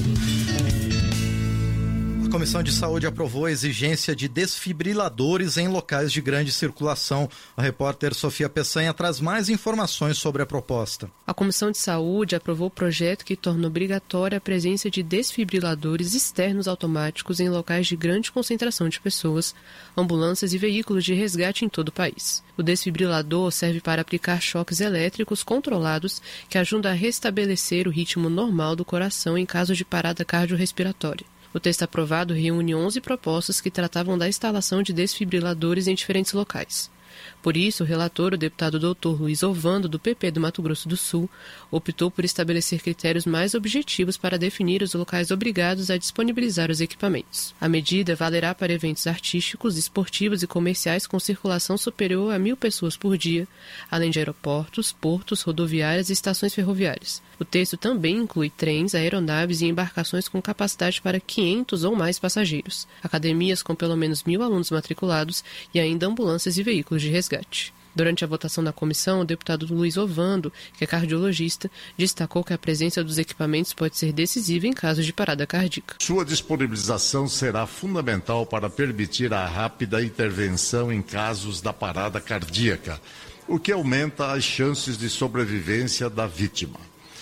Speaker 27: A Comissão de Saúde aprovou a exigência de desfibriladores em locais de grande circulação. A repórter Sofia Peçanha traz mais informações sobre a proposta.
Speaker 8: A Comissão de Saúde aprovou o projeto que torna obrigatória a presença de desfibriladores externos automáticos em locais de grande concentração de pessoas, ambulâncias e veículos de resgate em todo o país. O desfibrilador serve para aplicar choques elétricos controlados que ajudam a restabelecer o ritmo normal do coração em caso de parada cardiorrespiratória. O texto aprovado reúne onze propostas que tratavam da instalação de desfibriladores em diferentes locais. Por isso, o relator, o deputado doutor Luiz Ovando, do P P do Mato Grosso do Sul, optou por estabelecer critérios mais objetivos para definir os locais obrigados a disponibilizar os equipamentos. A medida valerá para eventos artísticos, esportivos e comerciais com circulação superior a mil pessoas por dia, além de aeroportos, portos, rodoviárias e estações ferroviárias. O texto também inclui trens, aeronaves e embarcações com capacidade para quinhentos ou mais passageiros, academias com pelo menos mil alunos matriculados e ainda ambulâncias e veículos de resgate. Durante a votação na comissão, o deputado Luiz Ovando, que é cardiologista, destacou que a presença dos equipamentos pode ser decisiva em casos de parada cardíaca.
Speaker 11: Sua disponibilização será fundamental para permitir a rápida intervenção em casos da parada cardíaca, o que aumenta as chances de sobrevivência da vítima.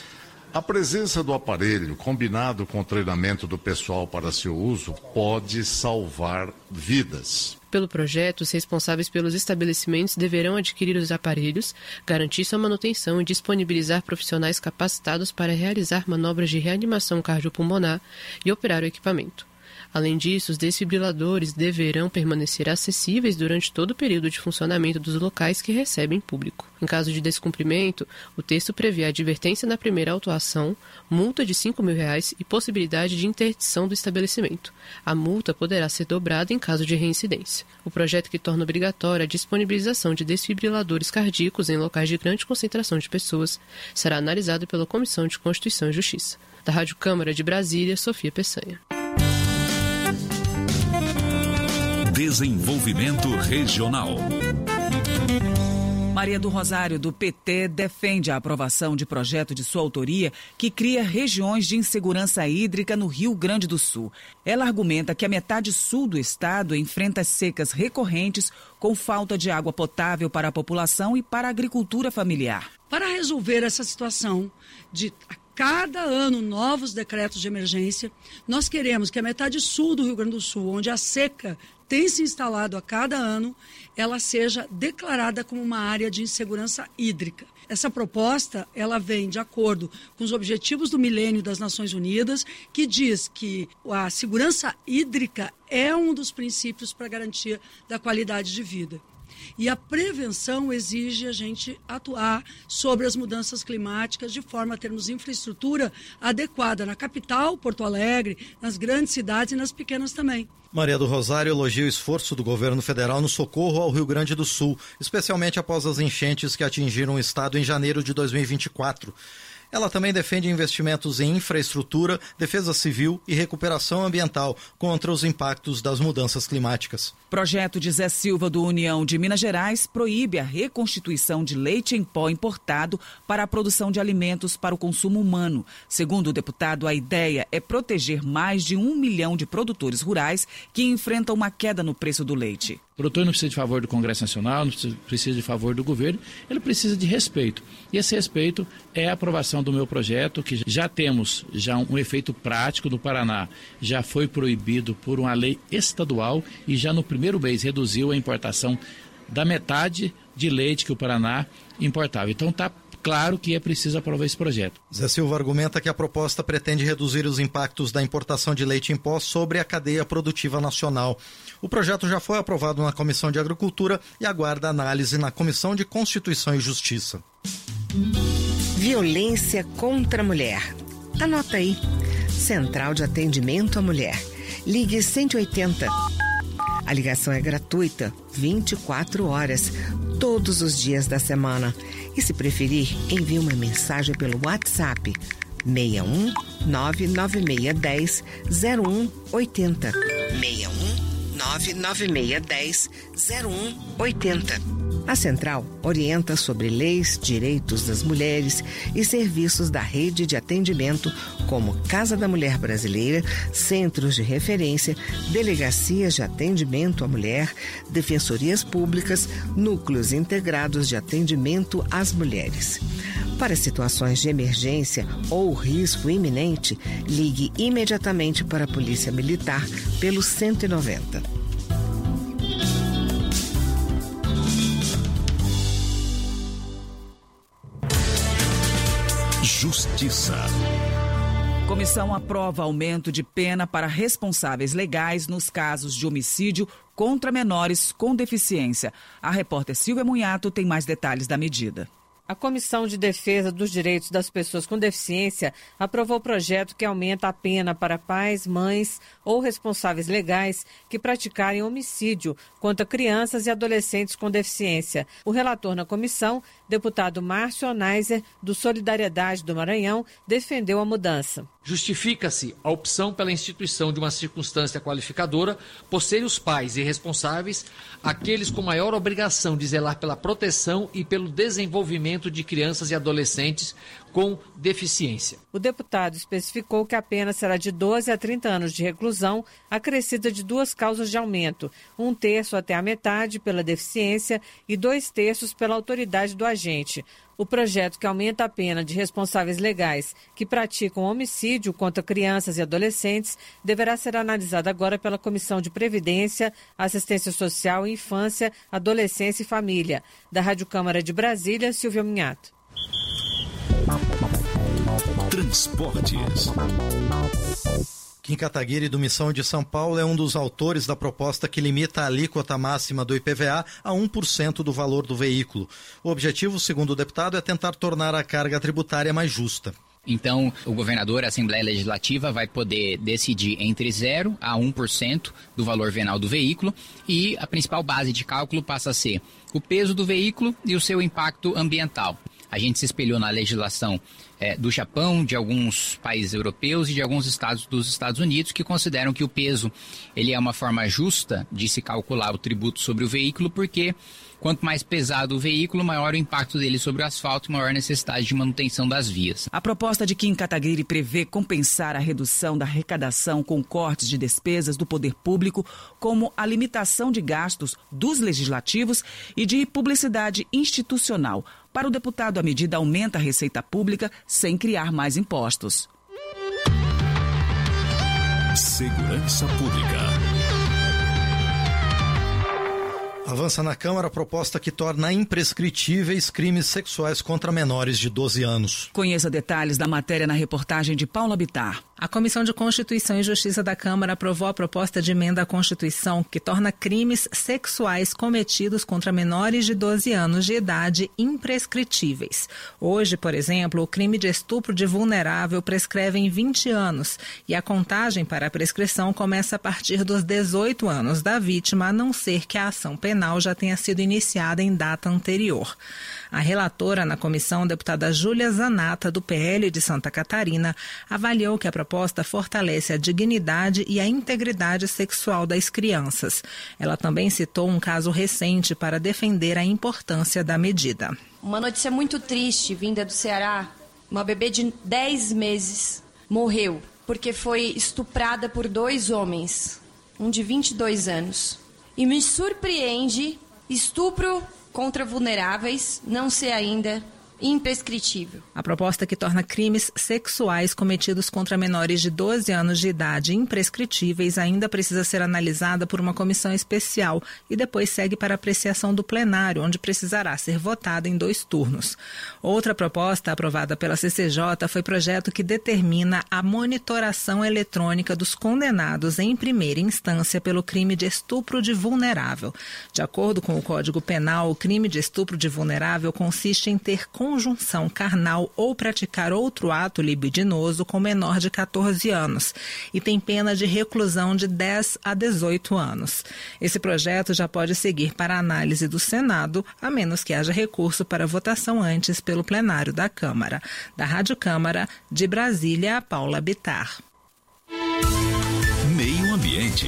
Speaker 11: A presença do aparelho, combinado com o treinamento do pessoal para seu uso, pode salvar vidas.
Speaker 8: Pelo projeto, os responsáveis pelos estabelecimentos deverão adquirir os aparelhos, garantir sua manutenção e disponibilizar profissionais capacitados para realizar manobras de reanimação cardiopulmonar e operar o equipamento. Além disso, os desfibriladores deverão permanecer acessíveis durante todo o período de funcionamento dos locais que recebem público. Em caso de descumprimento, o texto prevê advertência na primeira autuação, multa de cinco mil reais e possibilidade de interdição do estabelecimento. A multa poderá ser dobrada em caso de reincidência. O projeto que torna obrigatória a disponibilização de desfibriladores cardíacos em locais de grande concentração de pessoas será analisado pela Comissão de Constituição e Justiça. Da Rádio Câmara de Brasília, Sofia Peçanha.
Speaker 12: Desenvolvimento Regional.
Speaker 26: Maria do Rosário, do P T, defende a aprovação de projeto de sua autoria que cria regiões de insegurança hídrica no Rio Grande do Sul. Ela argumenta que a metade sul do estado enfrenta secas recorrentes com falta de água potável para a população e para a agricultura familiar.
Speaker 14: Para resolver essa situação de
Speaker 13: cada ano novos decretos de emergência. Nós queremos que a metade sul do Rio Grande do Sul, onde a seca tem se instalado a cada ano, ela seja declarada como uma área de insegurança hídrica. Essa proposta, ela vem de acordo com os objetivos do milênio das Nações Unidas, que diz que a segurança hídrica é um dos princípios para a garantia da qualidade de vida. E a prevenção exige a gente atuar sobre as mudanças climáticas de forma a termos infraestrutura adequada na capital, Porto Alegre, nas grandes cidades e nas pequenas também.
Speaker 27: Maria do Rosário elogia o esforço do governo federal no socorro ao Rio Grande do Sul, especialmente após as enchentes que atingiram o estado em janeiro de dois mil e vinte e quatro. Ela também defende investimentos em infraestrutura, defesa civil e recuperação ambiental contra os impactos das mudanças climáticas.
Speaker 26: Projeto de Zé Silva do União de Minas Gerais proíbe a reconstituição de leite em pó importado para a produção de alimentos para o consumo humano. Segundo o deputado, a ideia é proteger mais de um milhão de produtores rurais que enfrentam uma queda no preço do leite.
Speaker 14: O produtor não precisa de favor do Congresso Nacional, não precisa de favor do governo, ele precisa de respeito. E esse respeito é a aprovação do meu projeto, que já temos já um efeito prático no Paraná. Já foi proibido por uma lei estadual e já no primeiro mês reduziu a importação da metade de leite que o Paraná importava. Então está claro que é preciso aprovar esse projeto.
Speaker 27: Zé Silva argumenta que a proposta pretende reduzir os impactos da importação de leite em pó sobre a cadeia produtiva nacional. O projeto já foi aprovado na Comissão de Agricultura e aguarda análise na Comissão de Constituição e Justiça.
Speaker 15: Violência contra a mulher. Anota aí. Central de Atendimento à Mulher. Ligue cento e oitenta. A ligação é gratuita, vinte e quatro horas, todos os dias da semana. E se preferir, envie uma mensagem pelo WhatsApp seis um nove nove seis um zero um oito zero. seis um nove nove seis um zero um oito zero. A Central orienta sobre leis, direitos das mulheres e serviços da rede de atendimento como Casa da Mulher Brasileira, centros de referência, delegacias de atendimento à mulher, defensorias públicas, núcleos integrados de atendimento às mulheres. Para situações de emergência ou risco iminente, ligue imediatamente para a Polícia Militar pelo cento e noventa.
Speaker 12: Justiça.
Speaker 26: Comissão aprova aumento de pena para responsáveis legais nos casos de homicídio contra menores com deficiência. A repórter Silvia Munhato tem mais detalhes da medida.
Speaker 16: A Comissão de Defesa dos Direitos das Pessoas com Deficiência aprovou o projeto que aumenta a pena para pais, mães ou responsáveis legais que praticarem homicídio contra crianças e adolescentes com deficiência. O relator na comissão, deputado Márcio Onaiser, do Solidariedade do Maranhão, defendeu a mudança.
Speaker 17: Justifica-se a opção pela instituição de uma circunstância qualificadora por serem os pais e responsáveis aqueles com maior obrigação de zelar pela proteção e pelo desenvolvimento de crianças e adolescentes com deficiência.
Speaker 16: O deputado especificou que a pena será de doze a trinta anos de reclusão, acrescida de duas causas de aumento, um terço até a metade pela deficiência e dois terços pela autoridade do agente. O projeto que aumenta a pena de responsáveis legais que praticam homicídio contra crianças e adolescentes deverá ser analisado agora pela Comissão de Previdência, Assistência Social, Infância, Adolescência e Família. Da Rádio Câmara de Brasília, Silvia Minhato.
Speaker 12: Transportes.
Speaker 27: Kim Kataguiri, do Missão de São Paulo, é um dos autores da proposta que limita a alíquota máxima do I P V A a um por cento do valor do veículo. O objetivo, segundo o deputado, é tentar tornar a carga tributária mais justa.
Speaker 18: Então, o governador, a Assembleia Legislativa, vai poder decidir entre zero a um por cento do valor venal do veículo e a principal base de cálculo passa a ser o peso do veículo e o seu impacto ambiental. A gente se espelhou na legislação é, do Japão, de alguns países europeus e de alguns estados dos Estados Unidos que consideram que o peso ele é uma forma justa de se calcular o tributo sobre o veículo porque Quanto mais pesado o veículo, maior o impacto dele sobre o asfalto e maior a necessidade de manutenção das vias.
Speaker 26: A proposta de Kim Kataguiri prevê compensar a redução da arrecadação com cortes de despesas do poder público, como a limitação de gastos dos legislativos e de publicidade institucional. Para o deputado, a medida aumenta a receita pública sem criar mais impostos.
Speaker 12: Segurança Pública.
Speaker 27: Avança na Câmara a proposta que torna imprescritíveis crimes sexuais contra menores de doze anos.
Speaker 26: Conheça detalhes da matéria na reportagem de Paula Bittar.
Speaker 1: A Comissão de Constituição e Justiça da Câmara aprovou a proposta de emenda à Constituição que torna crimes sexuais cometidos contra menores de doze anos de idade imprescritíveis. Hoje, por exemplo, o crime de estupro de vulnerável prescreve em vinte anos e a contagem para a prescrição começa a partir dos dezoito anos da vítima, a não ser que a ação penal já tenha sido iniciada em data anterior. A relatora na comissão, a deputada Júlia Zanata, do P L de Santa Catarina, avaliou que a proposta fortalece a dignidade e a integridade sexual das crianças. Ela também citou um caso recente para defender a importância da medida.
Speaker 5: Uma notícia muito triste vinda do Ceará. Uma bebê de dez meses morreu porque foi estuprada por dois homens, um de vinte e dois anos. E me surpreende estupro contra vulneráveis não ser ainda imprescritível.
Speaker 1: A proposta que torna crimes sexuais cometidos contra menores de doze anos de idade imprescritíveis ainda precisa ser analisada por uma comissão especial e depois segue para apreciação do plenário, onde precisará ser votada em dois turnos. Outra proposta aprovada pela C C J foi projeto que determina a monitoração eletrônica dos condenados em primeira instância pelo crime de estupro de vulnerável. De acordo com o Código Penal, o crime de estupro de vulnerável consiste em ter conjunção carnal ou praticar outro ato libidinoso com menor de catorze anos e tem pena de reclusão de dez a dezoito anos. Esse projeto já pode seguir para a análise do Senado, a menos que haja recurso para votação antes pelo plenário da Câmara. Da Rádio Câmara, de Brasília, Paula Bittar.
Speaker 12: Meio Ambiente.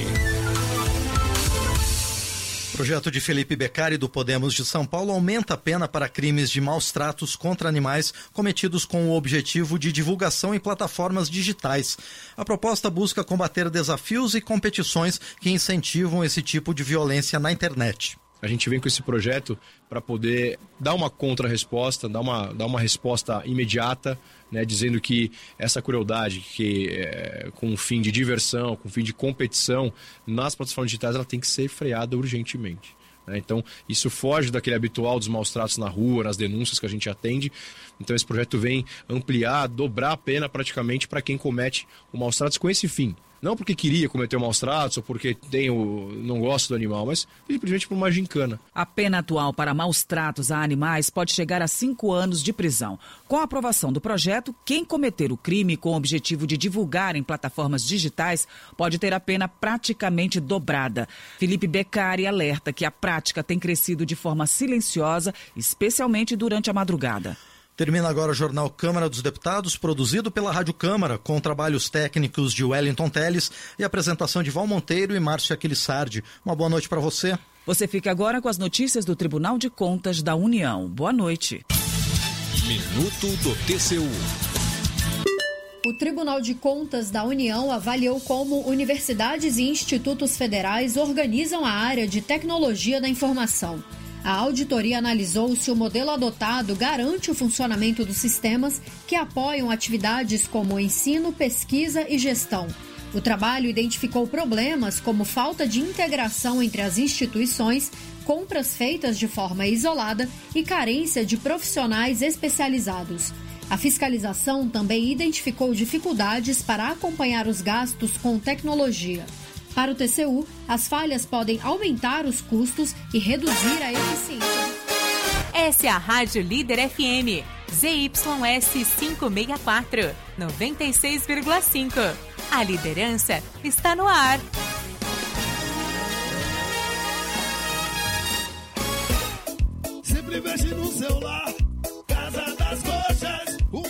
Speaker 27: O projeto de Felipe Beccari, do Podemos de São Paulo, aumenta a pena para crimes de maus tratos contra animais cometidos com o objetivo de divulgação em plataformas digitais. A proposta busca combater desafios e competições que incentivam esse tipo de violência na internet.
Speaker 21: A gente vem com esse projeto para poder dar uma contra-resposta, dar uma, dar uma resposta imediata, né, dizendo que essa crueldade, que é, com um fim de diversão, com um fim de competição, nas plataformas digitais, ela tem que ser freada urgentemente. Né? Então, isso foge daquele habitual dos maus tratos na rua, nas denúncias que a gente atende. Então, esse projeto vem ampliar, dobrar a pena praticamente para quem comete o maus tratos com esse fim. Não porque queria cometer maus tratos ou porque tem o, não gosta do animal, mas simplesmente por uma gincana.
Speaker 26: A pena atual para maus tratos a animais pode chegar a cinco anos de prisão. Com a aprovação do projeto, quem cometer o crime com o objetivo de divulgar em plataformas digitais pode ter a pena praticamente dobrada. Felipe Beccari alerta que a prática tem crescido de forma silenciosa, especialmente durante a madrugada.
Speaker 27: Termina agora o Jornal Câmara dos Deputados, produzido pela Rádio Câmara, com trabalhos técnicos de Wellington Teles e apresentação de Val Monteiro e Márcia Aquilissardi. Uma boa noite para você.
Speaker 26: Você fica agora com as notícias do Tribunal de Contas da União. Boa noite.
Speaker 12: Minuto do T C U.
Speaker 22: O Tribunal de Contas da União avaliou como universidades e institutos federais organizam a área de tecnologia da informação. A auditoria analisou se o modelo adotado garante o funcionamento dos sistemas que apoiam atividades como ensino, pesquisa e gestão. O trabalho identificou problemas como falta de integração entre as instituições, compras feitas de forma isolada e carência de profissionais especializados. A fiscalização também identificou dificuldades para acompanhar os gastos com tecnologia. Para o T C U, as falhas podem aumentar os custos e reduzir a eficiência.
Speaker 23: Essa é a Rádio Líder F M, Z Y S quinhentos e sessenta e quatro, noventa e seis vírgula cinco. A liderança está no ar.
Speaker 24: Sempre investe no celular, Casa das Coxas, o melhor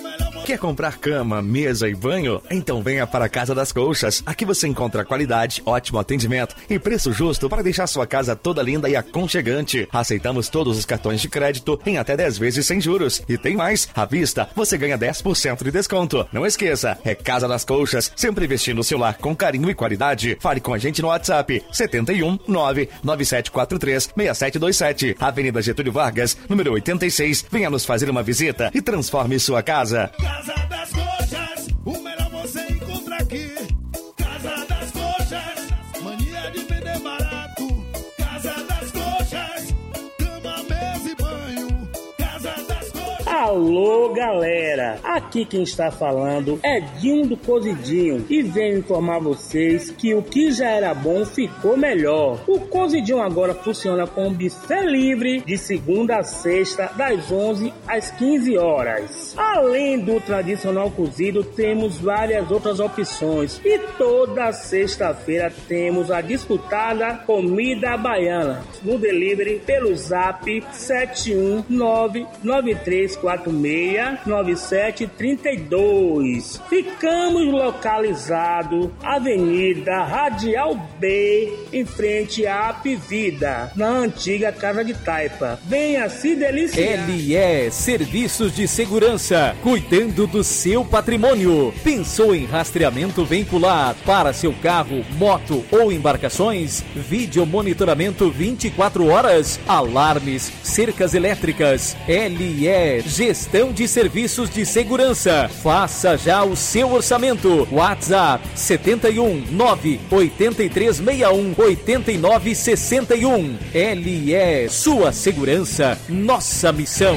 Speaker 2: Quer comprar cama, mesa e banho? Então venha para a Casa das Colchas. Aqui você encontra qualidade, ótimo atendimento e preço justo para deixar sua casa toda linda e aconchegante. Aceitamos todos os cartões de crédito em até dez vezes sem juros. E tem mais, à vista você ganha dez por cento de desconto. Não esqueça, é Casa das Colchas, sempre investindo no seu lar com carinho e qualidade. Fale com a gente no WhatsApp setenta e um, nove nove sete quatro três, seis sete dois sete, Avenida Getúlio Vargas, número oitenta e seis. Venha nos fazer uma visita e transforme sua casa.
Speaker 3: Casa das Coxas, o melhor você encontra aqui. Casa das Coxas, mania de vender barato. Casa das Coxas, cama, mesa e banho. Casa das Coxas.
Speaker 6: Alô, galera, aqui quem está falando é Dinho do Cozidinho e venho informar vocês que o que já era bom ficou melhor. O Cozidinho agora funciona com buffet livre de segunda a sexta, das onze às quinze horas. Além do tradicional cozido, temos várias outras opções e toda sexta-feira temos a disputada comida baiana no delivery pelo zap sete um nove nove três quatro seis nove sete três dois. Ficamos localizados Avenida Radial B, em frente à Apivida, na antiga Casa de Taipa. Venha se deliciar.
Speaker 19: L E Serviços de Segurança, cuidando do seu patrimônio. Pensou em rastreamento veicular para seu carro, moto ou embarcações? Vídeo monitoramento vinte e quatro horas, alarmes, cercas elétricas. L E Gestão de Serviços de Segurança. Faça já o seu orçamento. WhatsApp setenta e um, nove oito três seis um, oito nove seis um. L E, sua segurança, nossa missão.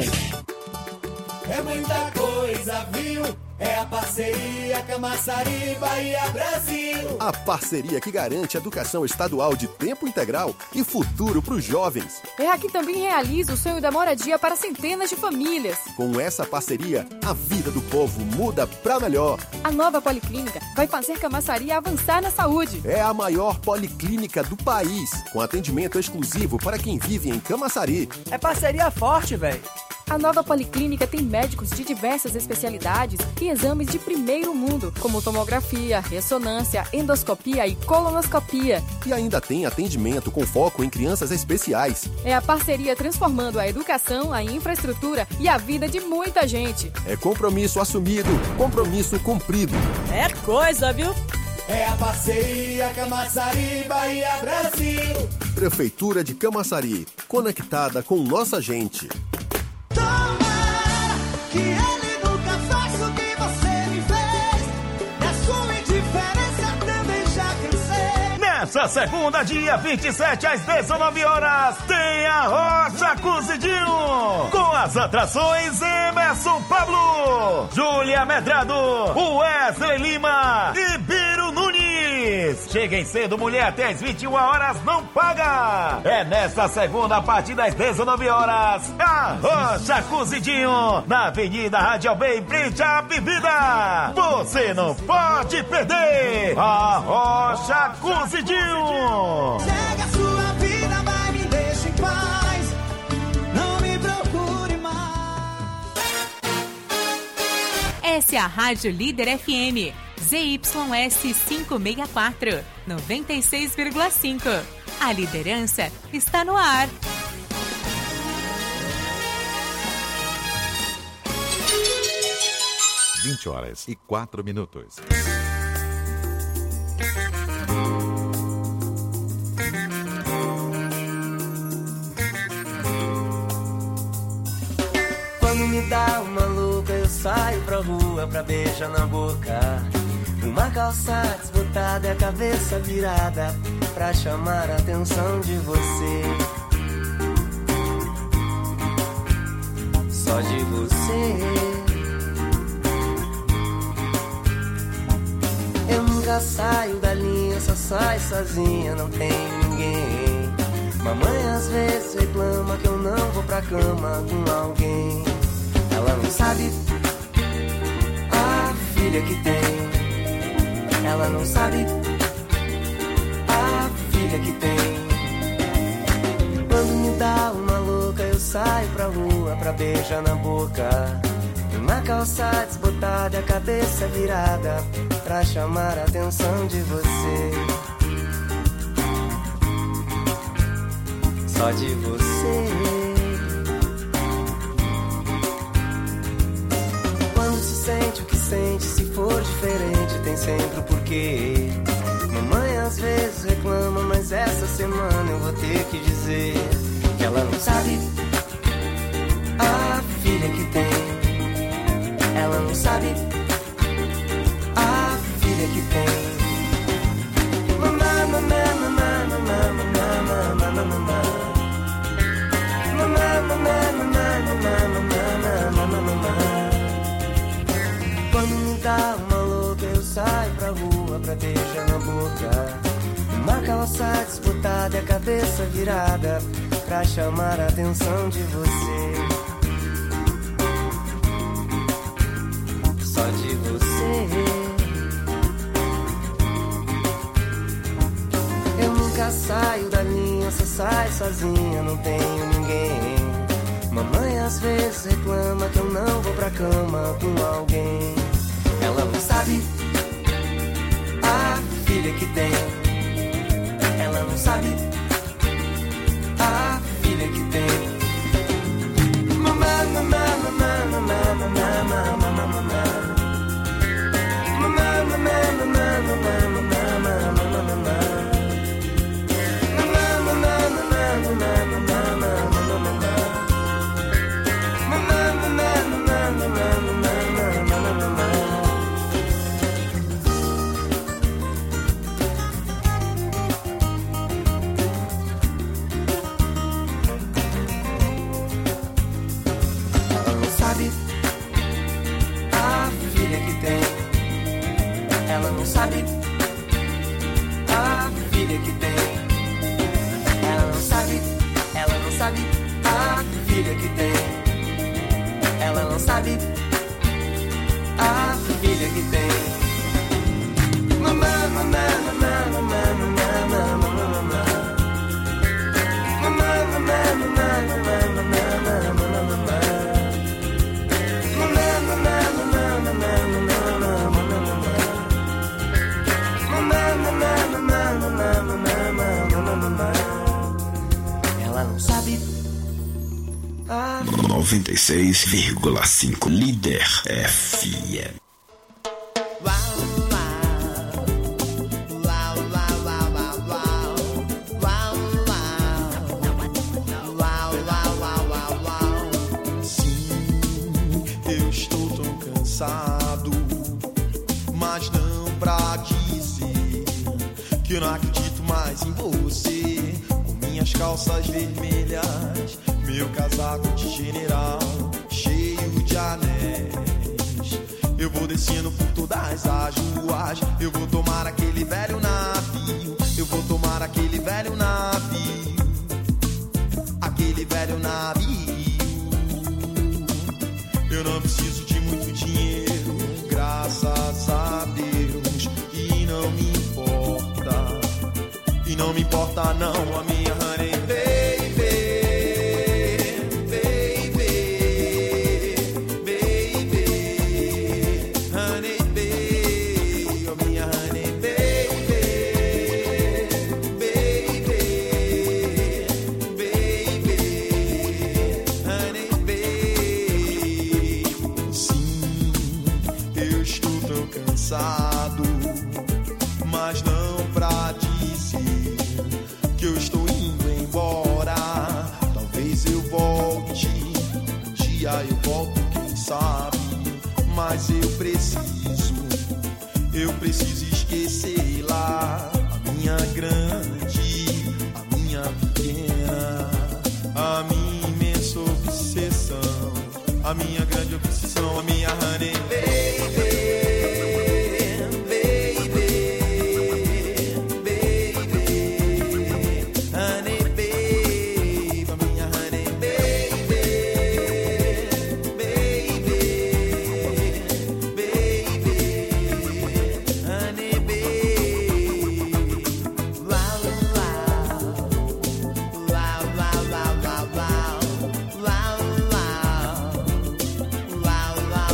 Speaker 3: É muita coisa, viu? É a parceria Camaçari Bahia Brasil.
Speaker 20: A parceria que garante educação estadual de tempo integral e futuro para os jovens.
Speaker 24: É a que também realiza o sonho da moradia para centenas de famílias.
Speaker 20: Com essa parceria, a vida do povo muda para melhor.
Speaker 24: A nova Policlínica vai fazer Camaçari avançar na saúde.
Speaker 20: É a maior policlínica do país, com atendimento exclusivo para quem vive em Camaçari.
Speaker 25: É parceria forte, velho.
Speaker 24: A nova Policlínica tem médicos de diversas especialidades e exames de primeiro mundo, como tomografia, ressonância, endoscopia e colonoscopia.
Speaker 20: E ainda tem atendimento com foco em crianças especiais.
Speaker 24: É a parceria transformando a educação, a infraestrutura e a vida de muita gente.
Speaker 20: É compromisso assumido, compromisso cumprido.
Speaker 25: É coisa, viu?
Speaker 3: É a parceria Camaçari Bahia Brasil.
Speaker 20: Prefeitura de Camaçari, conectada com nossa gente.
Speaker 3: Tomara que ele nunca faça o que você me fez. E a sua indiferença também já cresceu.
Speaker 28: Nessa segunda, dia vinte e sete, às dezenove horas, tem a Rocha Cozidinho. Com as atrações Emerson Pablo, Júlia Medrado, Wesley Lima e Biro Nunes. Cheguem cedo, mulher, até às vinte e uma horas, não paga. É nesta segunda, a partir das dezenove horas, a Rocha Cozidinho, na Avenida Radial B, em frente à Bebida. Você não pode perder a Rocha Cozidinho.
Speaker 3: Chega a sua vida, vai, me deixa em paz. Não me procure mais.
Speaker 23: Essa é a Rádio Líder F M. Z Y S quinhentos e sessenta e quatro, noventa e seis vírgula cinco. A liderança está no ar.
Speaker 29: vinte horas e quatro minutos.
Speaker 30: Quando me dá uma louca, eu saio pra rua pra beijar na boca. Uma calça desbotada e a cabeça virada pra chamar a atenção de você. Só de você. Eu nunca saio da linha, só saio sozinha, não tem ninguém. Mamãe às vezes reclama que eu não vou pra cama com alguém. Ela não sabe a filha que tem. Ela não sabe a filha que tem. Quando me dá uma louca, eu saio pra rua pra beijar na boca. Eu Uma calça desbotada, a cabeça virada, pra chamar a atenção de você. Só de você. Quando se sente o que sente, se for diferente, tem sempre o porquê. Mamãe às vezes reclama, mas essa semana eu vou ter que dizer que ela não sabe a filha que tem. Ela não sabe a filha que tem. Mamãe, mamãe, mamãe, mamãe, mamãe, mamãe, mamãe. Mamãe, mamãe, mamãe, mamãe, mamãe, mamãe, mamãe. Quando me dá uma louca, eu saio pra rua pra beijar na boca. Uma calça disputada e a cabeça virada, pra chamar a atenção de você. Só de você. Eu nunca saio da linha, só saio sozinha, não tenho ninguém. Mamãe às vezes reclama que eu não vou pra cama com alguém. Ela não sabe a filha que tem. Ela não sabe a filha que tem. Mamãe, mamãe, mamãe, mamãe, mamãe, mamãe, mamãe. Mamãe, mamãe, mamãe, mamãe, mamãe, mamãe, mamãe. Ela não sabe a filha que tem. Ela não sabe, ela não sabe a filha que tem. Ela não sabe a filha que tem. Mamãe, mamãe, mamãe, mamãe, mamãe, mamãe, mamãe. Mamãe, mamãe, mamãe, mamãe, mamãe, mamãe, mamãe. Ela não sabe a...
Speaker 4: noventa e seis vírgula cinco Líder F M.
Speaker 3: Sim, eu estou tão cansado, mas não pra dizer que eu não acredito mais em você. Com minhas calças vermelhas, meu casaco de general cheio de anéis, eu vou descendo por todas as ruas. Eu vou tomar aquele velho navio, eu vou tomar aquele velho navio, aquele velho navio. Eu não preciso de muito dinheiro, graças a Deus, e não me importa, e não me importa não a minha honey baby, baby, baby, honey baby, oh minha honey baby, baby, baby, honey baby. Sim, eu estou tão cansado, mas não pra dizer que eu estou indo embora. Talvez eu volte, um dia eu volto, quem sabe. Mas eu preciso, eu preciso esquecer lá a minha grande, a minha pequena, a minha imensa obsessão, a minha grande obsessão, a minha honey baby. Wow, wow,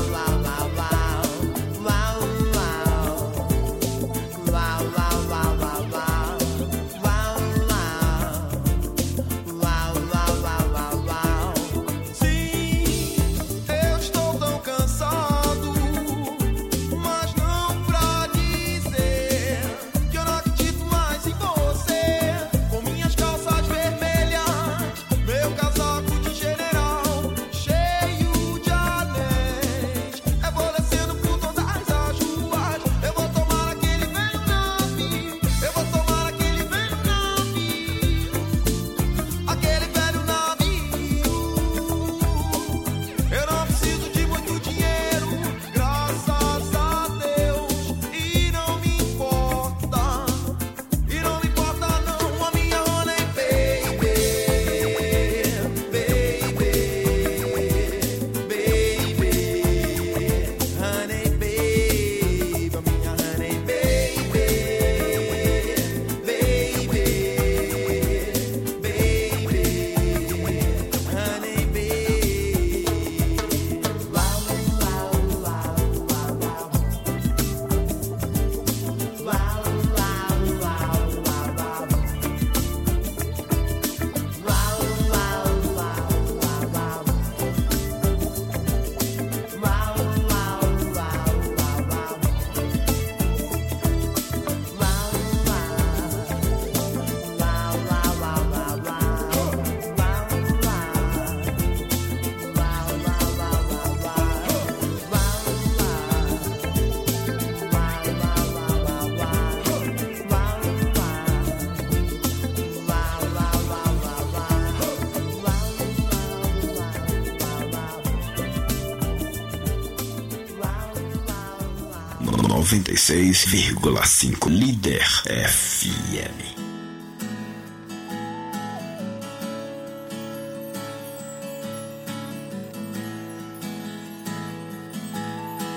Speaker 4: noventa e seis vírgula cinco Líder F M.